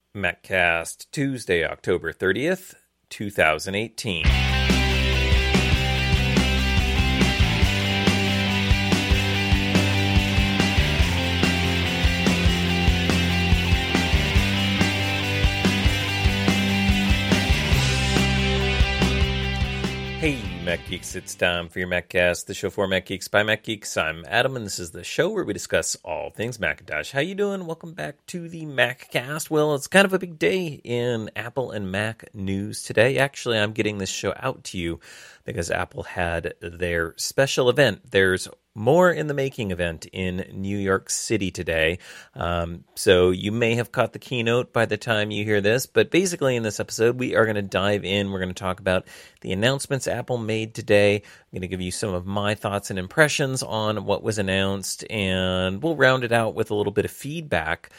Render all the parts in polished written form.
MacCast, Tuesday, October 30th, 2018. Hey, Mac Geeks, it's time for your MacCast, the show for Mac Geeks by Mac Geeks. I'm Adam, and this is the show where we discuss all things Macintosh. How you doing? Welcome back to the MacCast. Well, it's kind of a big day in Apple and Mac news today. Actually, I'm getting this show out to you because Apple had their special event. There's more in the making event in New York City today. So you may have caught the keynote by the time you hear this, but basically in this episode, we are going to dive in. We're going to talk about the announcements Apple made today. I'm going to give you some of my thoughts and impressions on what was announced, and we'll round it out with a little bit of feedback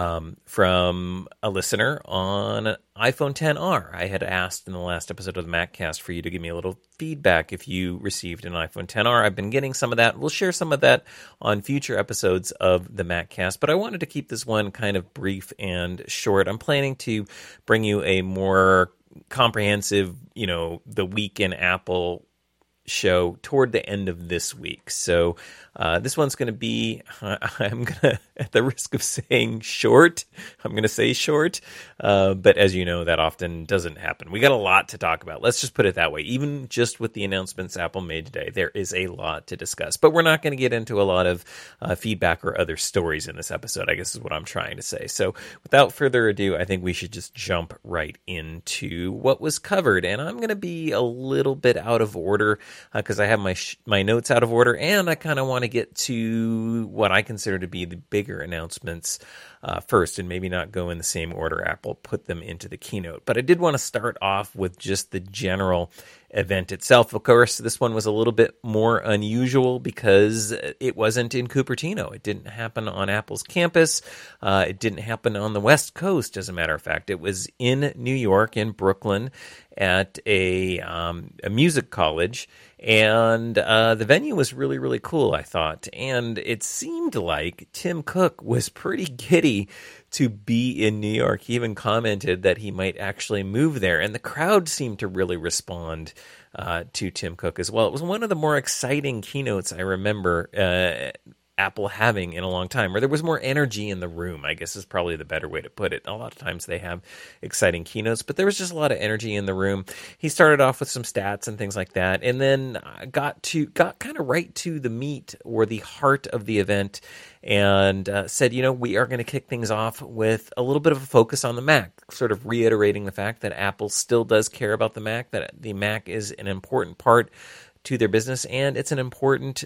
from a listener on iPhone XR. I had asked in the last episode of the MacCast for you to give me a little feedback if you received an iPhone XR. I've been getting some of that. We'll share some of that on future episodes of the MacCast, but I wanted to keep this one kind of brief and short. I'm planning to bring you a more comprehensive, the Week in Apple show toward the end of this week. So this one's going to be, I'm going to, at the risk of saying short, I'm going to say short, but as you know, that often doesn't happen. We got a lot to talk about. Let's just put it that way. Even just with the announcements Apple made today, there is a lot to discuss, but we're not going to get into a lot of feedback or other stories in this episode, I guess is what I'm trying to say. So without further ado, I think we should just jump right into what was covered, and I'm going to be a little bit out of order because I have my notes out of order, and I kind of want to get to what I consider to be the bigger announcements first, and maybe not go in the same order Apple put them into the keynote. But I did want to start off with just the general event itself. Of course, this one was a little bit more unusual because it wasn't in Cupertino. It didn't happen on Apple's campus. It didn't happen on the West Coast, as a matter of fact. It was in New York, in Brooklyn, at a music college. And the venue was really, really cool, I thought. And it seemed like Tim Cook was pretty giddy to be in New York. He even commented that he might actually move there. And the crowd seemed to really respond to Tim Cook as well. It was one of the more exciting keynotes I remember Apple having in a long time, where there was more energy in the room, I guess is probably the better way to put it. A lot of times they have exciting keynotes, but there was just a lot of energy in the room. He started off with some stats and things like that, and then got kind of right to the meat or the heart of the event, and said, we are going to kick things off with a little bit of a focus on the Mac, sort of reiterating the fact that Apple still does care about the Mac, that the Mac is an important part to their business, and it's important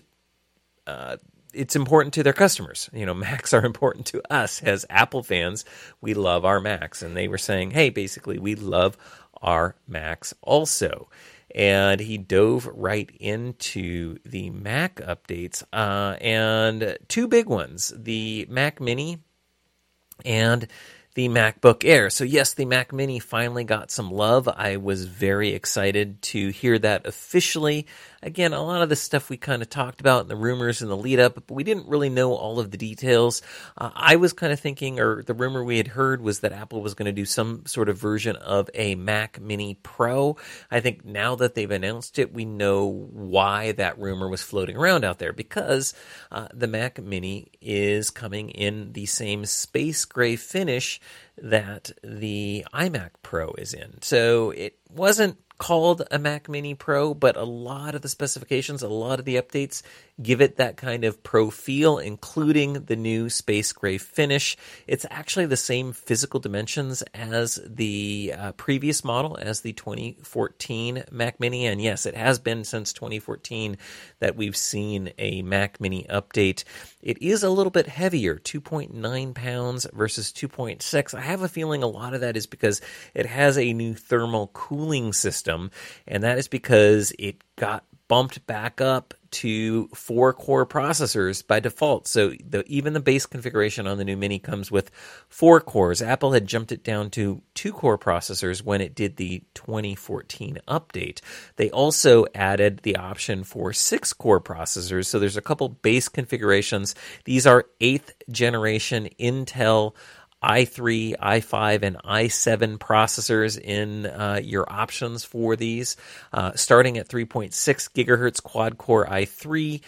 to their customers. Macs are important to us as Apple fans. We love our Macs. And they were saying, hey, basically, we love our Macs also. And he dove right into the Mac updates, and two big ones, the Mac Mini and the MacBook Air. So yes, the Mac Mini finally got some love. I was very excited to hear that officially. Again, a lot of the stuff we kind of talked about in the rumors and the lead up, but we didn't really know all of the details. I was kind of thinking, or the rumor we had heard was that Apple was going to do some sort of version of a Mac Mini Pro. I think now that they've announced it, we know why that rumor was floating around out there, because the Mac Mini is coming in the same space gray finish that the iMac Pro is in. So it wasn't called a Mac Mini Pro, but a lot of the specifications, a lot of the updates give it that kind of pro feel, including the new space gray finish. It's actually the same physical dimensions as the previous model, as the 2014 Mac Mini. And yes, it has been since 2014 that we've seen a Mac Mini update. It is a little bit heavier, 2.9 pounds versus 2.6. I have a feeling a lot of that is because it has a new thermal cooling system, and that is because it got bumped back up to 4-core processors by default. So even the base configuration on the new Mini comes with 4 cores. Apple had jumped it down to 2-core processors when it did the 2014 update. They also added the option for 6-core processors. So there's a couple base configurations. These are 8th generation Intel i3, i5, and i7 processors in your options for these, starting at 3.6 gigahertz quad-core i3.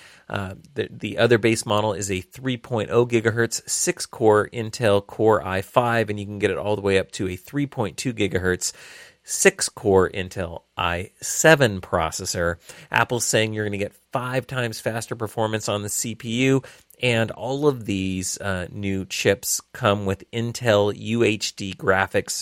The other base model is a 3.0 gigahertz 6-core Intel Core i5, and you can get it all the way up to a 3.2 gigahertz 6-core Intel i7 processor. Apple's saying you're going to get 5 times faster performance on the CPU, and all of these new chips come with Intel UHD graphics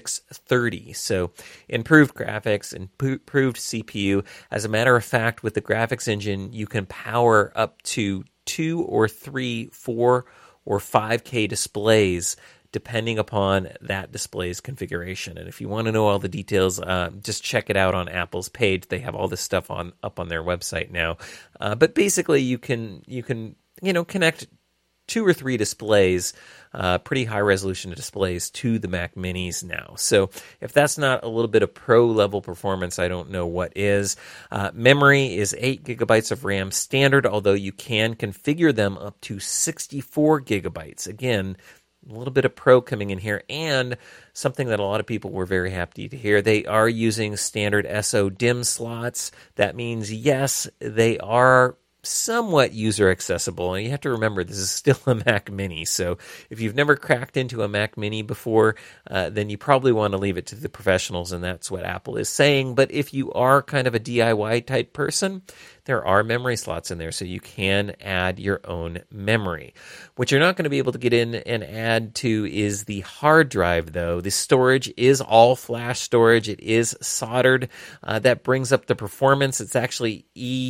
630. So improved graphics, improved CPU. As a matter of fact, with the graphics engine, you can power up to 2 or 3, 4, or 5K displays depending upon that display's configuration. And if you want to know all the details, just check it out on Apple's page. They have all this stuff up on their website now. But basically, you can connect 2 or 3 displays, pretty high resolution displays, to the Mac Minis now. So if that's not a little bit of pro level performance, I don't know what is. Memory is 8 gigabytes of RAM standard, although you can configure them up to 64 gigabytes. Again, a little bit of pro coming in here, and something that a lot of people were very happy to hear. They are using standard SO DIMM slots. That means, yes, they are somewhat user accessible, and you have to remember this is still a Mac Mini. So if you've never cracked into a Mac Mini before, then you probably want to leave it to the professionals, and that's what Apple is saying. But if you are kind of a DIY type person, there are memory slots in there, so you can add your own memory. What you're not going to be able to get in and add to is the hard drive, though. The storage is all flash storage. It is soldered. That brings up the performance. It's actually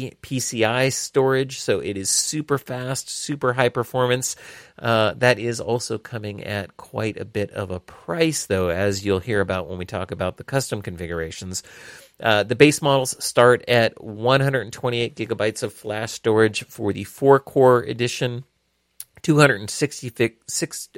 ePCI storage, so it is super fast, super high performance. That is also coming at quite a bit of a price, though, as you'll hear about when we talk about the custom configurations. The base models start at 128 gigabytes of flash storage for the 4-core edition, 256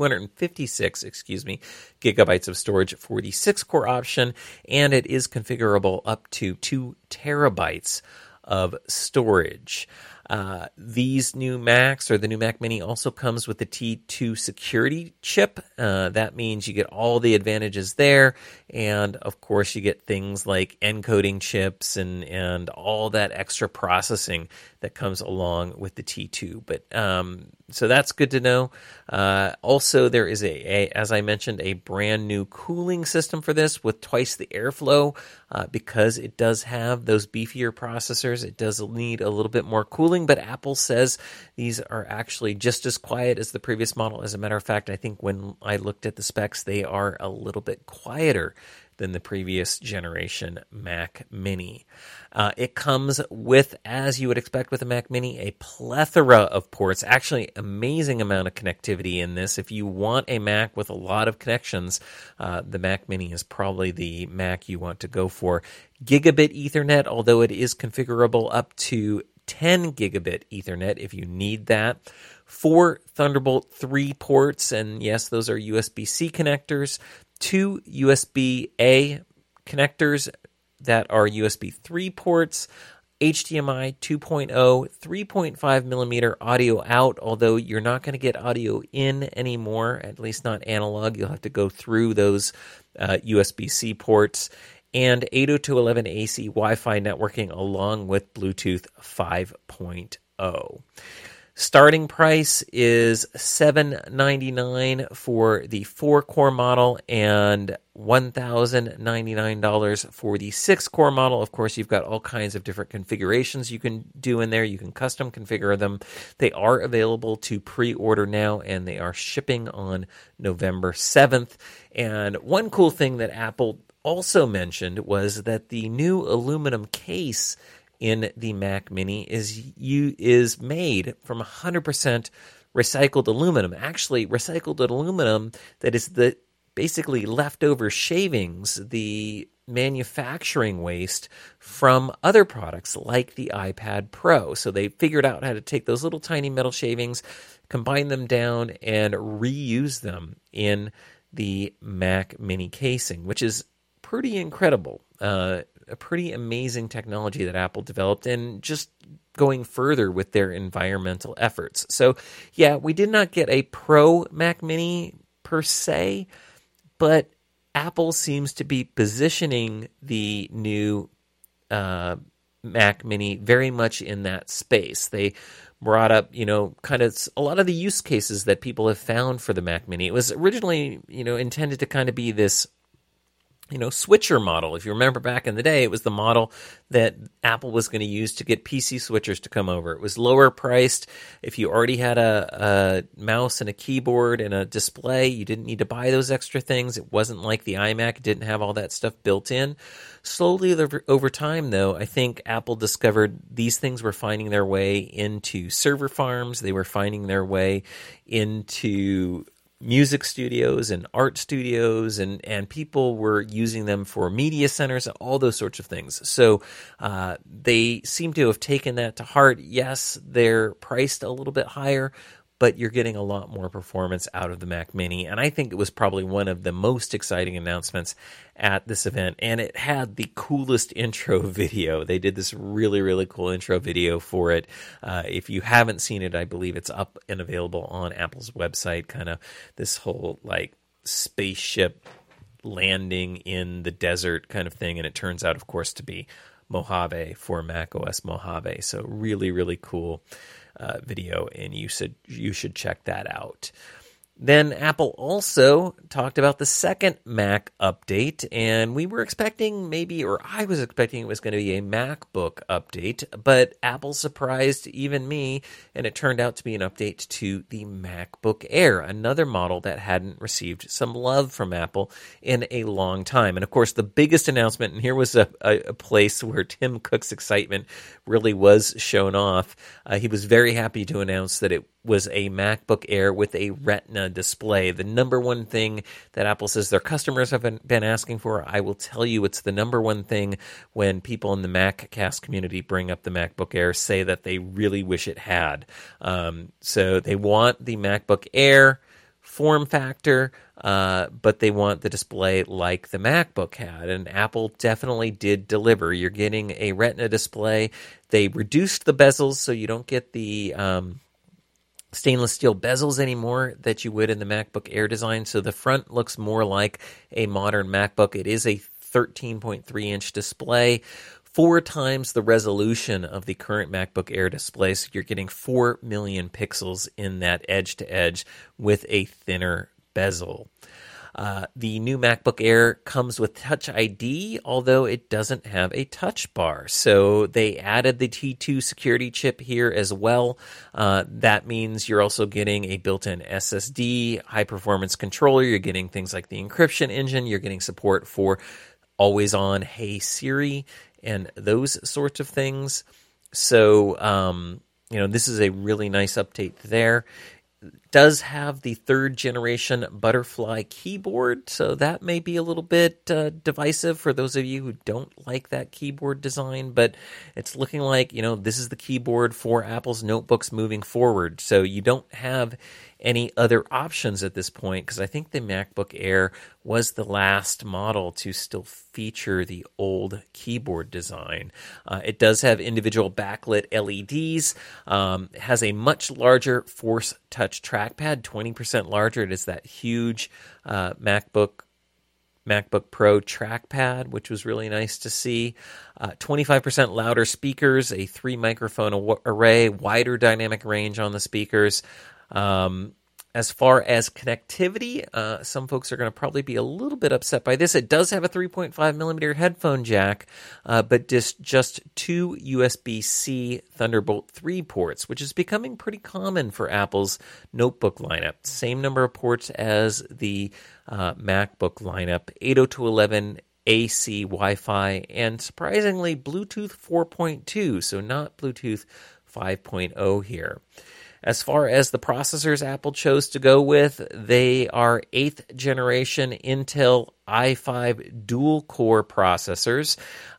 gigabytes of storage for the 6-core option, and it is configurable up to 2 terabytes of storage. These new Macs, or the new Mac Mini, also comes with the T2 security chip. That means you get all the advantages there, and of course you get things like encoding chips and all that extra processing that comes along with the T2. But so that's good to know. Also, there is as I mentioned, a brand new cooling system for this with twice the airflow. Because it does have those beefier processors, it does need a little bit more cooling, but Apple says these are actually just as quiet as the previous model. As a matter of fact, I think when I looked at the specs, they are a little bit quieter than the previous generation Mac Mini. It comes with, as you would expect with a Mac Mini, a plethora of ports. Actually, amazing amount of connectivity in this. If you want a Mac with a lot of connections, the Mac Mini is probably the Mac you want to go for. Gigabit Ethernet, although it is configurable up to 10 gigabit Ethernet if you need that. 4 Thunderbolt 3 ports, and yes, those are USB-C connectors. 2 USB-A connectors that are USB 3 ports, HDMI 2.0, 3.5 millimeter audio out, although you're not going to get audio in anymore, at least not analog. You'll have to go through those USB-C ports, and 802.11ac Wi-Fi networking along with Bluetooth 5.0. Starting price is $799 for the 4-core model and $1,099 for the 6-core model. Of course, you've got all kinds of different configurations you can do in there. You can custom configure them. They are available to pre-order now, and they are shipping on November 7th. And one cool thing that Apple also mentioned was that the new aluminum case in the Mac Mini is made from 100% recycled aluminum. Actually, recycled aluminum that is the basically leftover shavings, the manufacturing waste from other products like the iPad Pro. So they figured out how to take those little tiny metal shavings, combine them down, and reuse them in the Mac Mini casing, which is pretty incredible. A pretty amazing technology that Apple developed, and just going further with their environmental efforts. So, yeah, we did not get a Pro Mac Mini per se, but Apple seems to be positioning the new Mac Mini very much in that space. They brought up, kind of a lot of the use cases that people have found for the Mac Mini. It was originally, intended to kind of be this switcher model. If you remember back in the day, it was the model that Apple was going to use to get PC switchers to come over. It was lower priced. If you already had a mouse and a keyboard and a display, you didn't need to buy those extra things. It wasn't like the iMac. It didn't have all that stuff built in. Slowly over time, though, I think Apple discovered these things were finding their way into server farms. They were finding their way into music studios and art studios, and people were using them for media centers, all those sorts of things. So they seem to have taken that to heart. Yes, they're priced a little bit higher, but you're getting a lot more performance out of the Mac Mini. And I think it was probably one of the most exciting announcements at this event. And it had the coolest intro video. They did this really, really cool intro video for it. If you haven't seen it, I believe it's up and available on Apple's website. Kind of this whole like spaceship landing in the desert kind of thing. And it turns out, of course, to be Mojave for macOS Mojave. So really, really cool video, and you should check that out. Then Apple also talked about the second Mac update, and we were expecting I was expecting it was going to be a MacBook update, but Apple surprised even me, and it turned out to be an update to the MacBook Air, another model that hadn't received some love from Apple in a long time. And of course, the biggest announcement, and here was a place where Tim Cook's excitement really was shown off. He was very happy to announce that it was a MacBook Air with a Retina display. The number one thing that Apple says their customers have been asking for. I will tell you, it's the number one thing when people in the MacCast community bring up the MacBook Air, say that they really wish it had. So they want the MacBook Air form factor, but they want the display like the MacBook had, and Apple definitely did deliver. You're getting a Retina display. They reduced the bezels, so you don't get the stainless steel bezels anymore that you would in the MacBook Air design. So the front looks more like a modern MacBook. It is a 13.3-inch display, 4 times the resolution of the current MacBook Air display. So you're getting 4 million pixels in that edge-to-edge with a thinner bezel. The new MacBook Air comes with Touch ID, although it doesn't have a touch bar. So they added the T2 security chip here as well. That means you're also getting a built-in SSD, high-performance controller. You're getting things like the encryption engine. You're getting support for always-on Hey Siri and those sorts of things. So, this is a really nice update there. Does have the 3rd generation Butterfly keyboard, so that may be a little bit divisive for those of you who don't like that keyboard design, but it's looking like, this is the keyboard for Apple's notebooks moving forward, so you don't have any other options at this point, because I think the MacBook Air was the last model to still feature the old keyboard design. It does have individual backlit LEDs. It has a much larger Force Touch trackpad, 20% larger. It is that huge MacBook Pro trackpad, which was really nice to see. 25% louder speakers, a 3-microphone array, wider dynamic range on the speakers. As far as connectivity, some folks are going to probably be a little bit upset by this. It does have a 3.5 millimeter headphone jack, but just 2 USB-C Thunderbolt 3 ports, which is becoming pretty common for Apple's notebook lineup. Same number of ports as the MacBook lineup, 802.11 AC Wi-Fi, and surprisingly Bluetooth 4.2, so not Bluetooth 5.0 here. As far as the processors Apple chose to go with, they are 8th generation Intel i5 dual-core processors.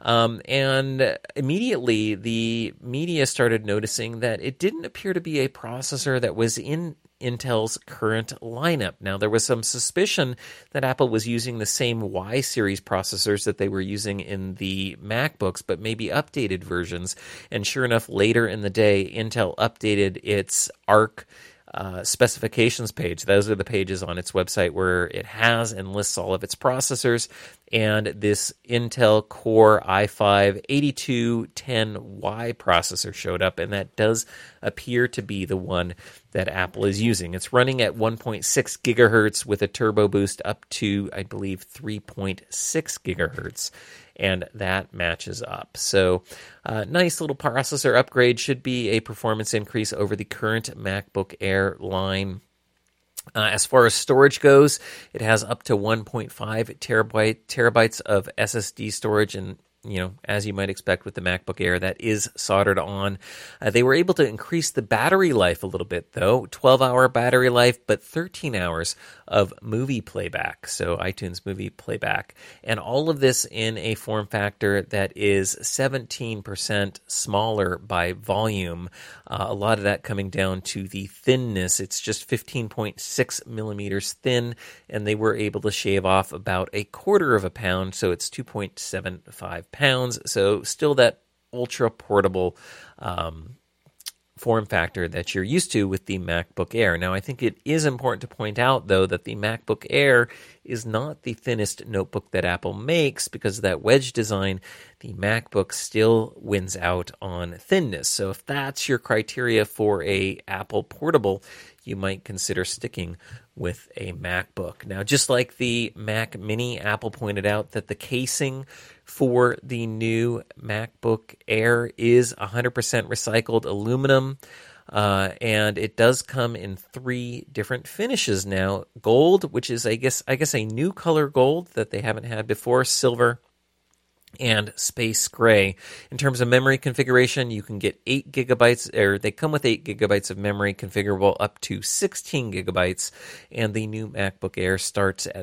And immediately, the media started noticing that it didn't appear to be a processor that was in Intel's current lineup. Now, there was some suspicion that Apple was using the same Y series processors that they were using in the MacBooks, but maybe updated versions. And sure enough, later in the day, Intel updated its Arc specifications page. Those are the pages on its website where it has and lists all of its processors. And this Intel Core i5-8210Y processor showed up, and that does appear to be the one that Apple is using. It's running at 1.6 gigahertz with a turbo boost up to, I believe, 3.6 gigahertz. And that matches up. So nice little processor upgrade. Should be a performance increase over the current MacBook Air line. As far as storage goes, it has up to 1.5 terabytes of SSD storage, and as you might expect with the MacBook Air, that is soldered on. They were able to increase the battery life a little bit, though. 12-hour battery life, but 13 hours of movie playback, so iTunes movie playback. And all of this in a form factor that is 17% smaller by volume. A lot of that coming down to the thinness. It's just 15.6 millimeters thin, and they were able to shave off about a quarter of a pound, so it's 2.75 pounds. So still that ultra portable form factor that you're used to with the MacBook Air. Now, I think it is important to point out, though, that the MacBook Air is not the thinnest notebook that Apple makes because of that wedge design. The MacBook still wins out on thinness. So if that's your criteria for a Apple portable, you might consider sticking with a MacBook. Now, just like the Mac Mini, Apple pointed out that the casing for the new MacBook Air is 100% recycled aluminum, and it does come in 3 different finishes now. Gold, which is, I guess a new color gold that they haven't had before, silver, and space gray. In terms of memory configuration, you can get 8 gigabytes, or they come with 8 gigabytes of memory, configurable up to 16 gigabytes, and the new MacBook Air starts at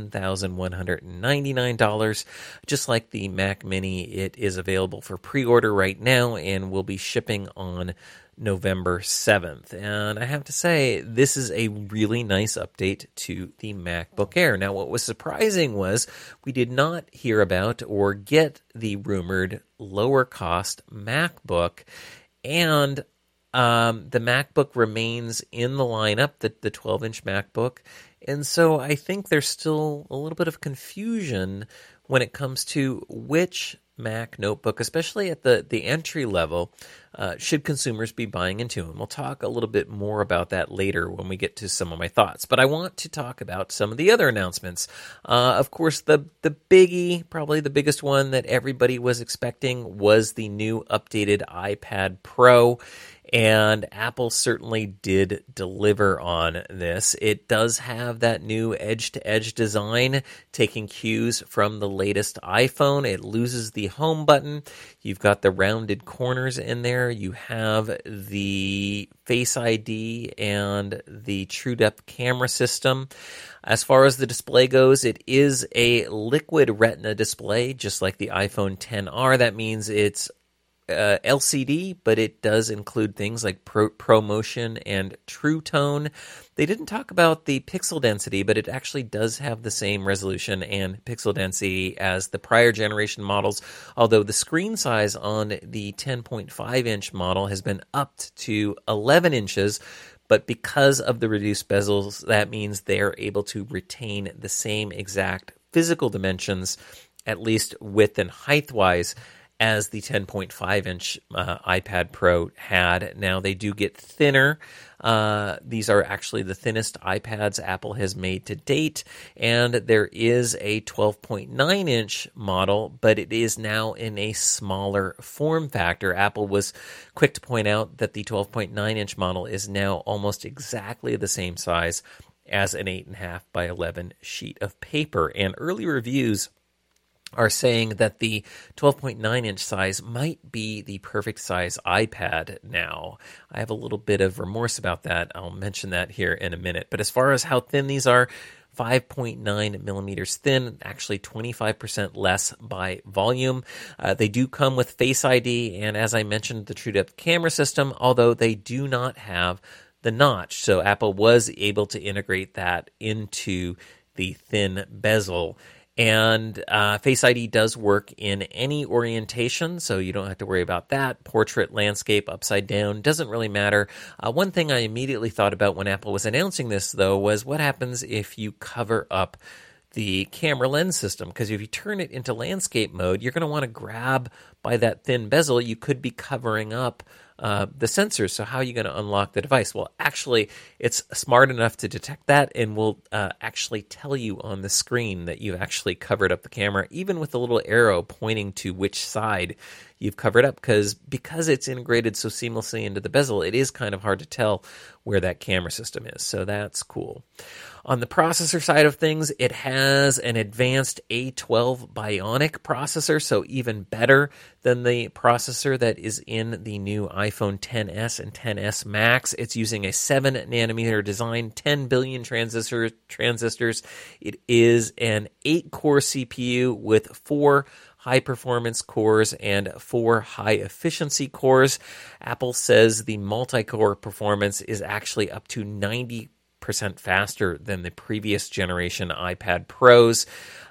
$1,199. Just like the Mac Mini, it is available for pre-order right now and will be shipping on November 7th. And I have to say, this is a really nice update to the MacBook Air. Now, what was surprising was we did not hear about or get the rumored lower cost MacBook, and the MacBook remains in the lineup, the 12-inch MacBook. And so I think there's still a little bit of confusion when it comes to which Mac notebook, especially at the entry level, should consumers be buying into. And we'll talk a little bit more about that later when we get to some of my thoughts. But I want to talk about some of the other announcements. Of course, the biggie, probably the biggest one that everybody was expecting, was the new updated iPad Pro. And Apple certainly did deliver on this. It does have that new edge-to-edge design, taking cues from the latest iPhone. It loses the home button. You've got the rounded corners in there. You have the Face ID and the True Depth camera system. As far as the display goes, it is a liquid retina display, just like the iPhone XR. That means it's LCD, but it does include things like ProMotion and True Tone. They didn't talk about the pixel density, but it actually does have the same resolution and pixel density as the prior generation models, although the screen size on the 10.5-inch model has been upped to 11 inches, but because of the reduced bezels, that means they're able to retain the same exact physical dimensions, at least width and height-wise, as the 10.5-inch iPad Pro had. Now, they do get thinner. These are actually the thinnest iPads Apple has made to date, and there is a 12.9-inch model, but it is now in a smaller form factor. Apple was quick to point out that the 12.9-inch model is now almost exactly the same size as an 8.5 by 11 sheet of paper, and early reviews are saying that the 12.9-inch size might be the perfect size iPad now. I have a little bit of remorse about that. I'll mention that here in a minute. But as far as how thin these are, 5.9 millimeters thin, actually 25% less by volume. They do come with Face ID, and as I mentioned, the True Depth camera system, although they do not have the notch. So Apple was able to integrate that into the thin bezel. And Face ID does work in any orientation, so you don't have to worry about that. Portrait, landscape, upside down, doesn't really matter. One thing I immediately thought about when Apple was announcing this, though, was what happens if you cover up the camera lens system? Because if you turn it into landscape mode, you're going to want to grab by that thin bezel. You could be covering up the sensors. So how are you going to unlock the device? Well, actually, it's smart enough to detect that and will actually tell you on the screen that you've actually covered up the camera, even with a little arrow pointing to which side you've covered up, because it's integrated so seamlessly into the bezel, it is kind of hard to tell where that camera system is. So that's cool. On the processor side of things, it has an advanced A12 Bionic processor, so even better than the processor that is in the new iPhone XS and XS Max. It's using a 7-nanometer design, 10 billion transistors. It is an 8-core CPU with 4 high-performance cores and 4 high-efficiency cores. Apple says the multi-core performance is actually up to 90% faster than the previous generation iPad Pros.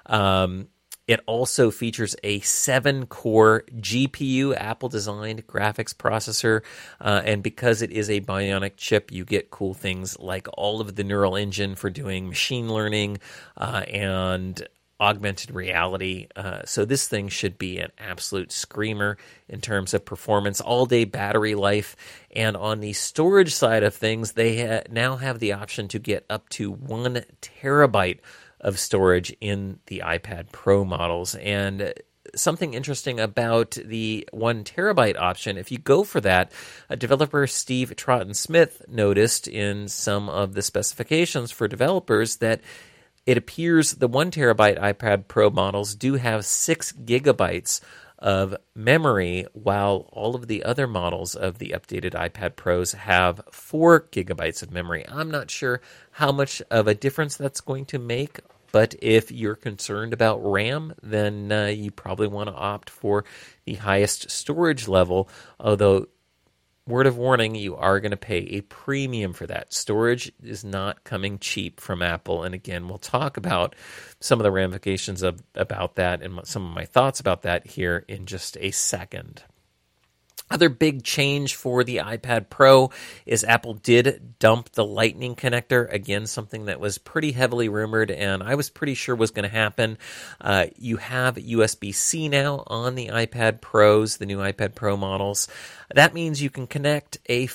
It also features a 7-core GPU, Apple-designed graphics processor, and because it is a Bionic chip, you get cool things like all of the neural engine for doing machine learning and augmented reality. So this thing should be an absolute screamer in terms of performance, all-day battery life. And on the storage side of things, they now have the option to get up to 1 terabyte of storage in the iPad Pro models. And something interesting about the 1 terabyte option, if you go for that, developer Steve Troughton-Smith noticed in some of the specifications for developers that it appears the 1 terabyte iPad Pro models do have 6 gigabytes of memory, while all of the other models of the updated iPad Pros have 4 gigabytes of memory. I'm not sure how much of a difference that's going to make, but if you're concerned about RAM, then you probably want to opt for the highest storage level, although word of warning, you are going to pay a premium for that. Storage is not coming cheap from Apple. And again, we'll talk about some of the ramifications about that and some of my thoughts about that here in just a second. Other big change for the iPad Pro is Apple did dump the Lightning connector. Again, something that was pretty heavily rumored and I was pretty sure was going to happen. You have USB-C now on the iPad Pros, the new iPad Pro models. That means you can connect a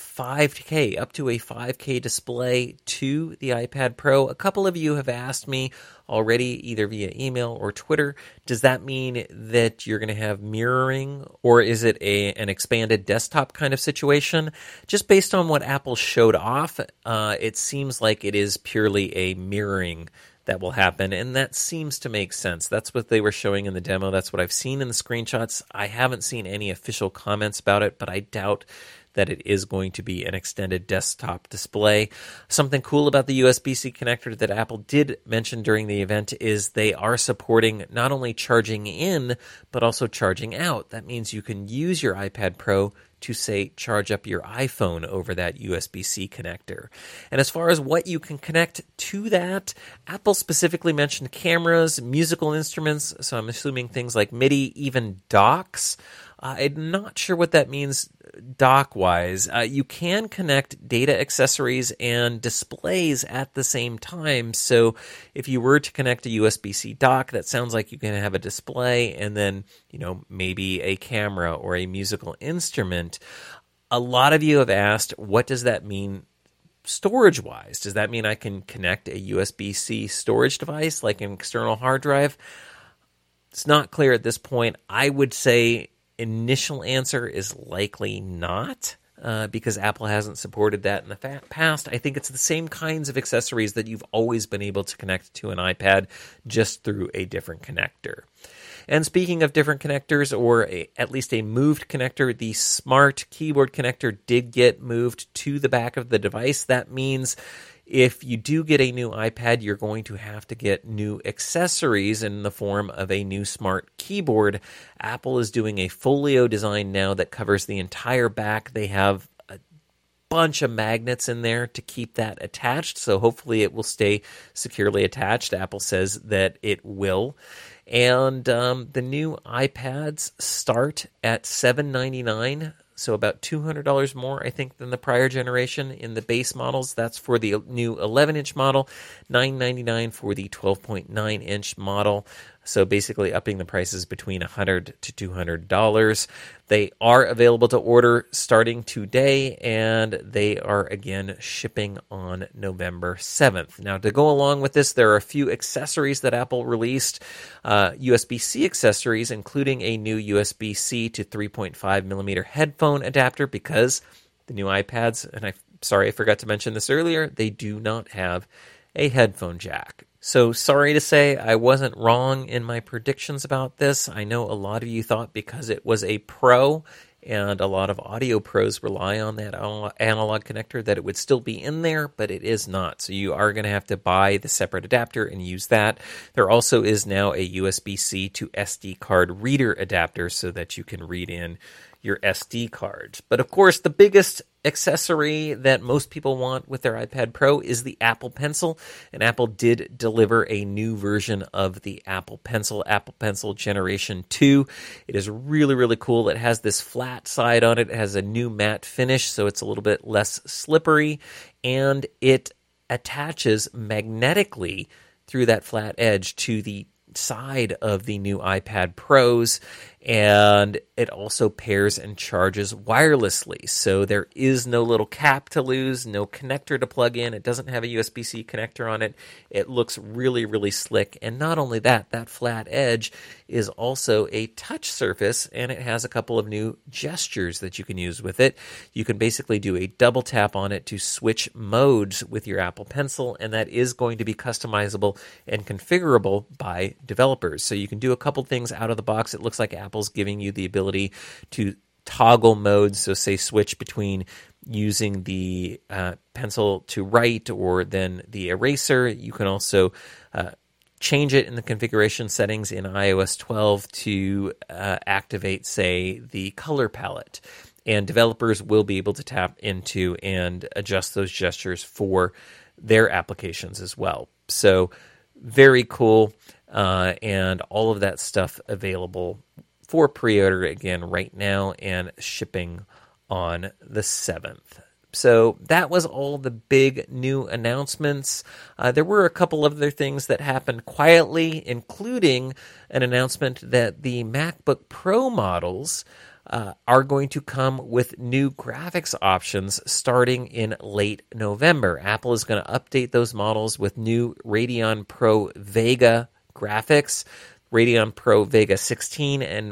5K, up to a 5K display to the iPad Pro. A couple of you have asked me already, either via email or Twitter, does that mean that you're going to have mirroring, or is it an expanded desktop kind of situation? Just based on what Apple showed off, it seems like it is purely a mirroring that will happen, and that seems to make sense. That's what they were showing in the demo. That's what I've seen in the screenshots. I haven't seen any official comments about it, but I doubt that it is going to be an extended desktop display. Something cool about the USB-C connector that Apple did mention during the event is they are supporting not only charging in, but also charging out. That means you can use your iPad Pro to, say, charge up your iPhone over that USB-C connector. And as far as what you can connect to that, Apple specifically mentioned cameras, musical instruments, so I'm assuming things like MIDI, even docks. I'm not sure what that means dock-wise. You can connect data accessories and displays at the same time. So if you were to connect a USB-C dock, that sounds like you can have a display and then, maybe a camera or a musical instrument. A lot of you have asked, what does that mean storage-wise? Does that mean I can connect a USB-C storage device like an external hard drive? It's not clear at this point. I would say initial answer is likely not, because Apple hasn't supported that in the past. I think it's the same kinds of accessories that you've always been able to connect to an iPad, just through a different connector. And speaking of different connectors, or at least a moved connector, the Smart Keyboard connector did get moved to the back of the device. That means if you do get a new iPad, you're going to have to get new accessories in the form of a new Smart Keyboard. Apple is doing a folio design now that covers the entire back. They have bunch of magnets in there to keep that attached. So hopefully it will stay securely attached. Apple says that it will. And the new iPads start at $799, so about $200 more, I think, than the prior generation in the base models. That's for the new 11-inch model, $999 for the 12.9-inch model. So basically upping the prices between $100 to $200. They are available to order starting today, and they are, again, shipping on November 7th. Now, to go along with this, there are a few accessories that Apple released, USB-C accessories, including a new USB-C to 3.5 millimeter headphone adapter, because the new iPads, and I'm sorry I forgot to mention this earlier, they do not have a headphone jack. So sorry to say I wasn't wrong in my predictions about this. I know a lot of you thought because it was a Pro, and a lot of audio pros rely on that analog connector, that it would still be in there, but it is not. So you are going to have to buy the separate adapter and use that. There also is now a USB-C to SD card reader adapter so that you can read in your SD cards. But of course, the biggest accessory that most people want with their iPad Pro is the Apple Pencil, and Apple did deliver a new version of the Apple Pencil Generation 2. It is really, really cool. It has this flat side on it. It has a new matte finish, so it's a little bit less slippery, and it attaches magnetically through that flat edge to the side of the new iPad Pros, and it also pairs and charges wirelessly. So there is no little cap to lose, no connector to plug in. It doesn't have a USB-C connector on it. It looks really, really slick. And not only that, that flat edge is also a touch surface, and it has a couple of new gestures that you can use with it. You can basically do a double tap on it to switch modes with your Apple Pencil, and that is going to be customizable and configurable by developers. So you can do a couple things out of the box. It looks like Apple's giving you the ability to toggle modes, so say switch between using the pencil to write or then the eraser. You can also change it in the configuration settings in iOS 12 to activate, say, the color palette. And developers will be able to tap into and adjust those gestures for their applications as well. So very cool, and all of that stuff available for pre-order again right now and shipping on the 7th. So that was all the big new announcements. There were a couple of other things that happened quietly, including an announcement that the MacBook Pro models are going to come with new graphics options starting in late November. Apple is going to update those models with new Radeon Pro Vega graphics, Radeon Pro Vega 16 and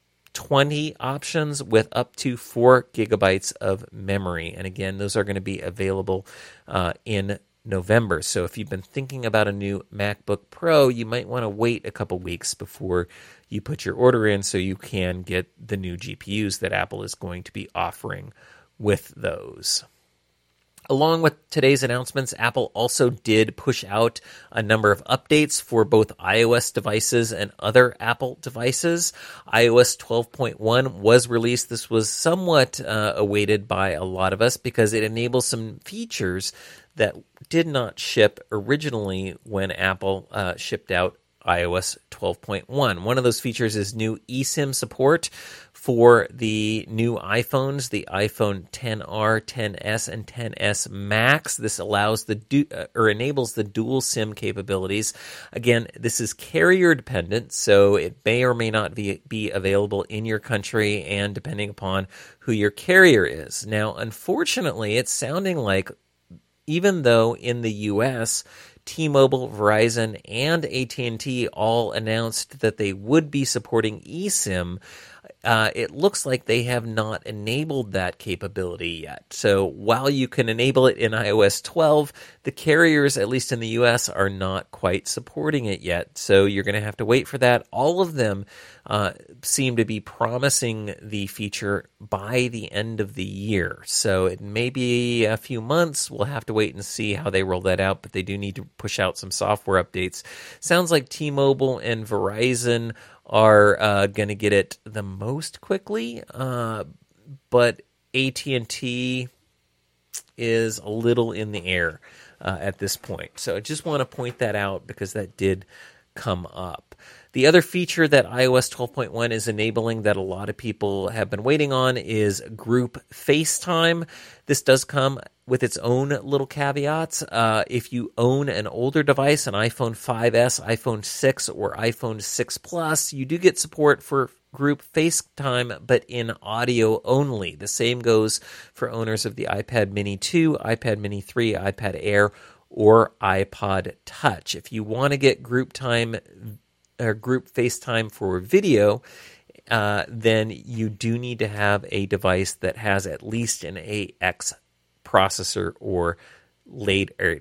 20 options with up to 4 gigabytes of memory. And again, those are going to be available in November. So if you've been thinking about a new MacBook Pro, you might want to wait a couple weeks before you put your order in so you can get the new GPUs that Apple is going to be offering with those. Along with today's announcements, Apple also did push out a number of updates for both iOS devices and other Apple devices. iOS 12.1 was released. This was somewhat awaited by a lot of us because it enables some features that did not ship originally when Apple shipped out iOS 12.1. One of those features is new eSIM support for the new iPhones, the iPhone XR, XS, and XS Max. This allows enables the dual SIM capabilities. Again, this is carrier dependent, so it may or may not be available in your country, and depending upon who your carrier is. Now, unfortunately, it's sounding like even though in the U.S., T-Mobile, Verizon, and AT&T all announced that they would be supporting eSIM, it looks like they have not enabled that capability yet. So while you can enable it in iOS 12, the carriers, at least in the US, are not quite supporting it yet. So you're going to have to wait for that. All of them seem to be promising the feature by the end of the year. So it may be a few months. We'll have to wait and see how they roll that out, but they do need to push out some software updates. Sounds like T-Mobile and Verizon are going to get it the most quickly, but AT&T, is a little in the air at this point. So I just want to point that out because that did come up. The other feature that iOS 12.1 is enabling that a lot of people have been waiting on is group FaceTime. This does come with its own little caveats. If you own an older device, an iPhone 5S, iPhone 6, or iPhone 6 Plus, you do get support for group FaceTime, but in audio only. The same goes for owners of the iPad Mini 2, iPad Mini 3, iPad Air, or iPod Touch. If you want to get group FaceTime for video, then you do need to have a device that has at least an A8X processor or later,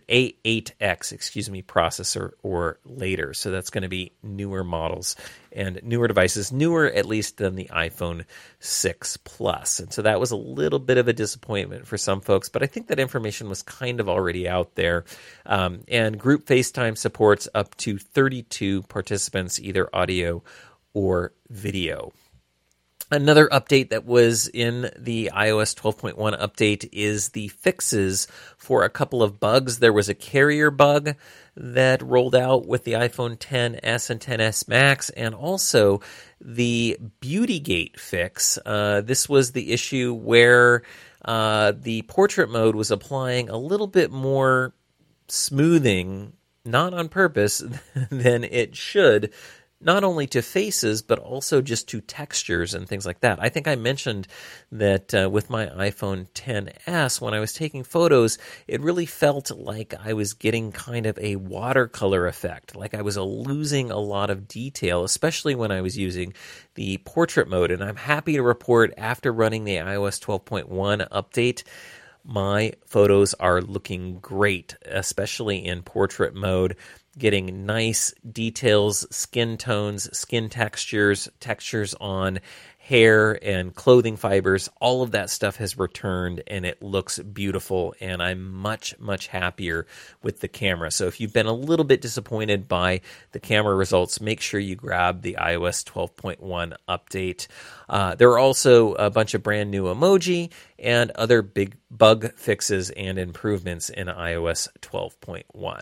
A8X, processor or later. So that's going to be newer models and newer devices, newer at least than the iPhone 6 Plus. And so that was a little bit of a disappointment for some folks, but I think that information was kind of already out there. And group FaceTime supports up to 32 participants, either audio or video. Another update that was in the iOS 12.1 update is the fixes for a couple of bugs. There was a carrier bug that rolled out with the iPhone XS and XS Max, and also the BeautyGate fix. This was the issue where the portrait mode was applying a little bit more smoothing, not on purpose, than it should, not only to faces, but also just to textures and things like that. I think I mentioned that with my iPhone XS, when I was taking photos, it really felt like I was getting kind of a watercolor effect, like I was losing a lot of detail, especially when I was using the portrait mode. And I'm happy to report, after running the iOS 12.1 update, my photos are looking great, especially in portrait mode, getting nice details, skin tones, skin textures, textures on hair and clothing fibers. All of that stuff has returned and it looks beautiful, and I'm much, much happier with the camera. So if you've been a little bit disappointed by the camera results, make sure you grab the iOS 12.1 update. There are also a bunch of brand new emoji and other big bug fixes and improvements in iOS 12.1.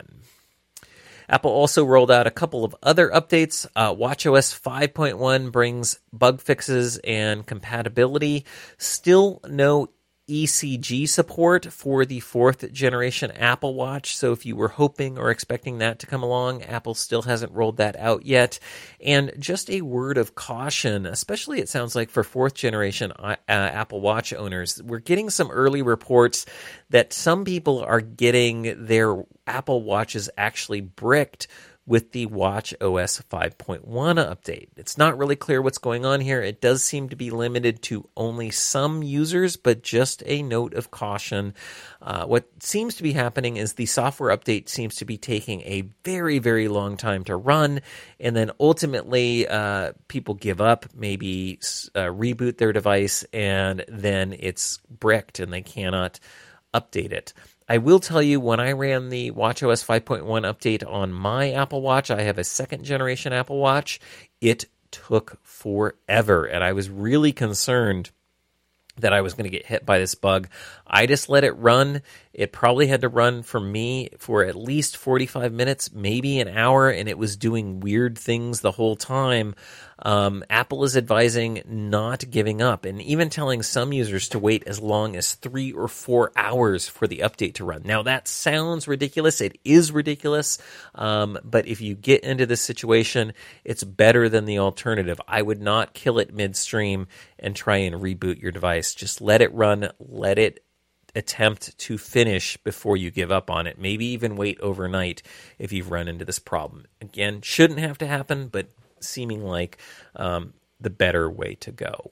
Apple also rolled out a couple of other updates. watchOS 5.1 brings bug fixes and compatibility. Still no ECG support for the 4th generation Apple Watch. So if you were hoping or expecting that to come along, Apple still hasn't rolled that out yet. And just a word of caution, especially it sounds like for 4th generation Apple Watch owners, we're getting some early reports that some people are getting their Apple Watches actually bricked with the watchOS 5.1 update. It's not really clear what's going on here. It does seem to be limited to only some users, but just a note of caution. What seems to be happening is the software update seems to be taking a very, very long time to run, and then ultimately people give up, maybe reboot their device, and then it's bricked and they cannot update it. I will tell you, when I ran the watchOS 5.1 update on my Apple Watch, I have a 2nd generation Apple Watch, it took forever, and I was really concerned that I was going to get hit by this bug. I just let it run. It probably had to run for me for at least 45 minutes, maybe an hour, and it was doing weird things the whole time. Apple is advising not giving up, and even telling some users to wait as long as 3 or 4 hours for the update to run. Now, that sounds ridiculous. It is ridiculous, but if you get into this situation, it's better than the alternative. I would not kill it midstream and try and reboot your device. Just let it run, let it attempt to finish before you give up on it. Maybe even wait overnight if you've run into this problem. Again, shouldn't have to happen, but seeming like the better way to go.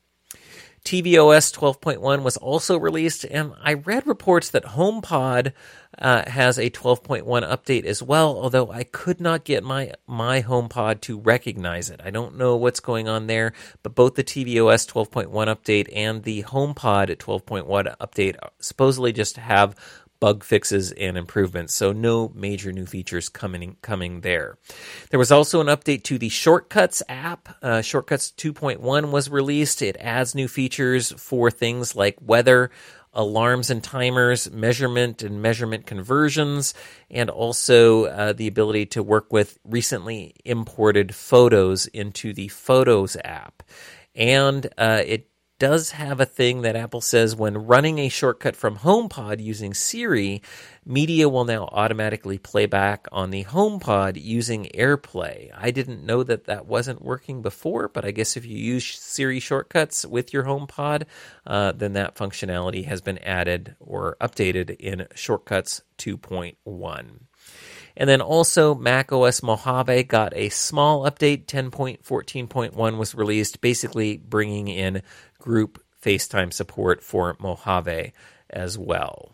tvOS 12.1 was also released, and I read reports that HomePod has a 12.1 update as well, although I could not get my HomePod to recognize it. I don't know what's going on there, but both the tvOS 12.1 update and the HomePod 12.1 update supposedly just have bug fixes and improvements, so no major new features coming there. There was also an update to the Shortcuts app. Shortcuts 2.1 was released. It adds new features for things like weather alarms and timers, measurement and measurement conversions, and also the ability to work with recently imported photos into the Photos app. And it does have a thing that Apple says when running a shortcut from HomePod using Siri, media will now automatically play back on the HomePod using AirPlay. I didn't know that that wasn't working before, but I guess if you use Siri shortcuts with your HomePod, then that functionality has been added or updated in Shortcuts 2.1. And then also macOS Mojave got a small update. 10.14.1 was released, basically bringing in group FaceTime support for Mojave as well.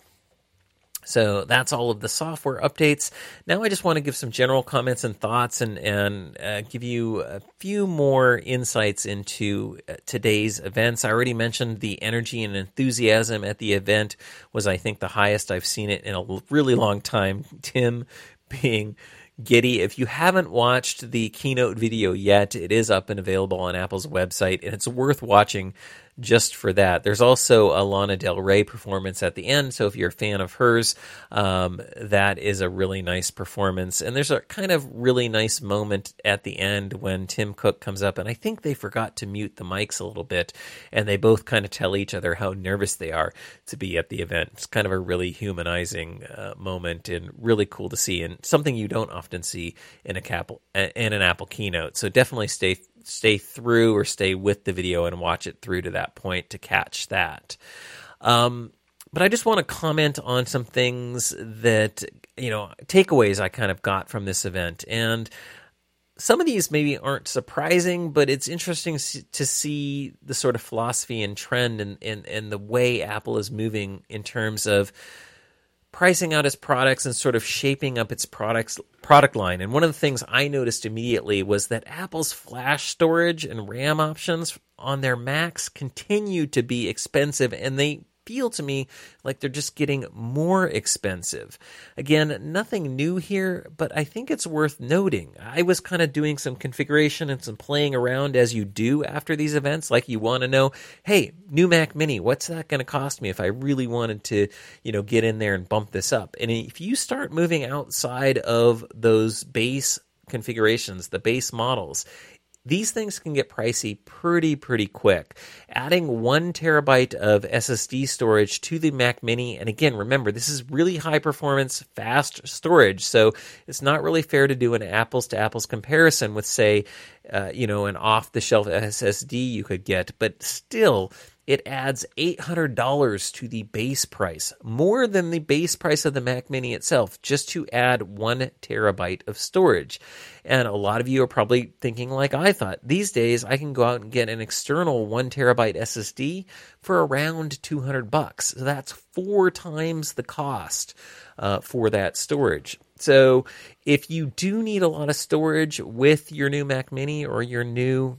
So that's all of the software updates. Now I just want to give some general comments and thoughts and give you a few more insights into today's events. I already mentioned the energy and enthusiasm at the event was, I think, the highest I've seen it in a really long time. Tim being giddy. If you haven't watched the keynote video yet, it is up and available on Apple's website, and it's worth watching just for that. There's also a Lana Del Rey performance at the end, so if you're a fan of hers, that is a really nice performance. And there's a kind of really nice moment at the end when Tim Cook comes up, and I think they forgot to mute the mics a little bit, and they both kind of tell each other how nervous they are to be at the event. It's kind of a really humanizing moment and really cool to see, and something you don't often see in an Apple keynote. So definitely stay through or stay with the video and watch it through to that point to catch that. But I just want to comment on some things that, takeaways I kind of got from this event. And some of these maybe aren't surprising, but it's interesting to see the sort of philosophy and trend and the way Apple is moving in terms of pricing out its products and sort of shaping up its product line. And one of the things I noticed immediately was that Apple's flash storage and RAM options on their Macs continue to be expensive, and they feel to me like they're just getting more expensive. Again, nothing new here, but I think it's worth noting. I was kind of doing some configuration and some playing around as you do after these events, like you want to know, hey, new Mac Mini, what's that going to cost me if I really wanted to, get in there and bump this up? And if you start moving outside of those base configurations, the base models, these things can get pricey pretty quick. Adding 1 terabyte of SSD storage to the Mac Mini, and again, remember, this is really high performance, fast storage, so it's not really fair to do an apples to apples comparison with, say, an off-the-shelf SSD you could get, but still, it adds $800 to the base price, more than the base price of the Mac Mini itself, just to add 1 terabyte of storage. And a lot of you are probably thinking like I thought. These days, I can go out and get an external 1 terabyte SSD for around $200. So that's 4 times the cost for that storage. So if you do need a lot of storage with your new Mac Mini or your new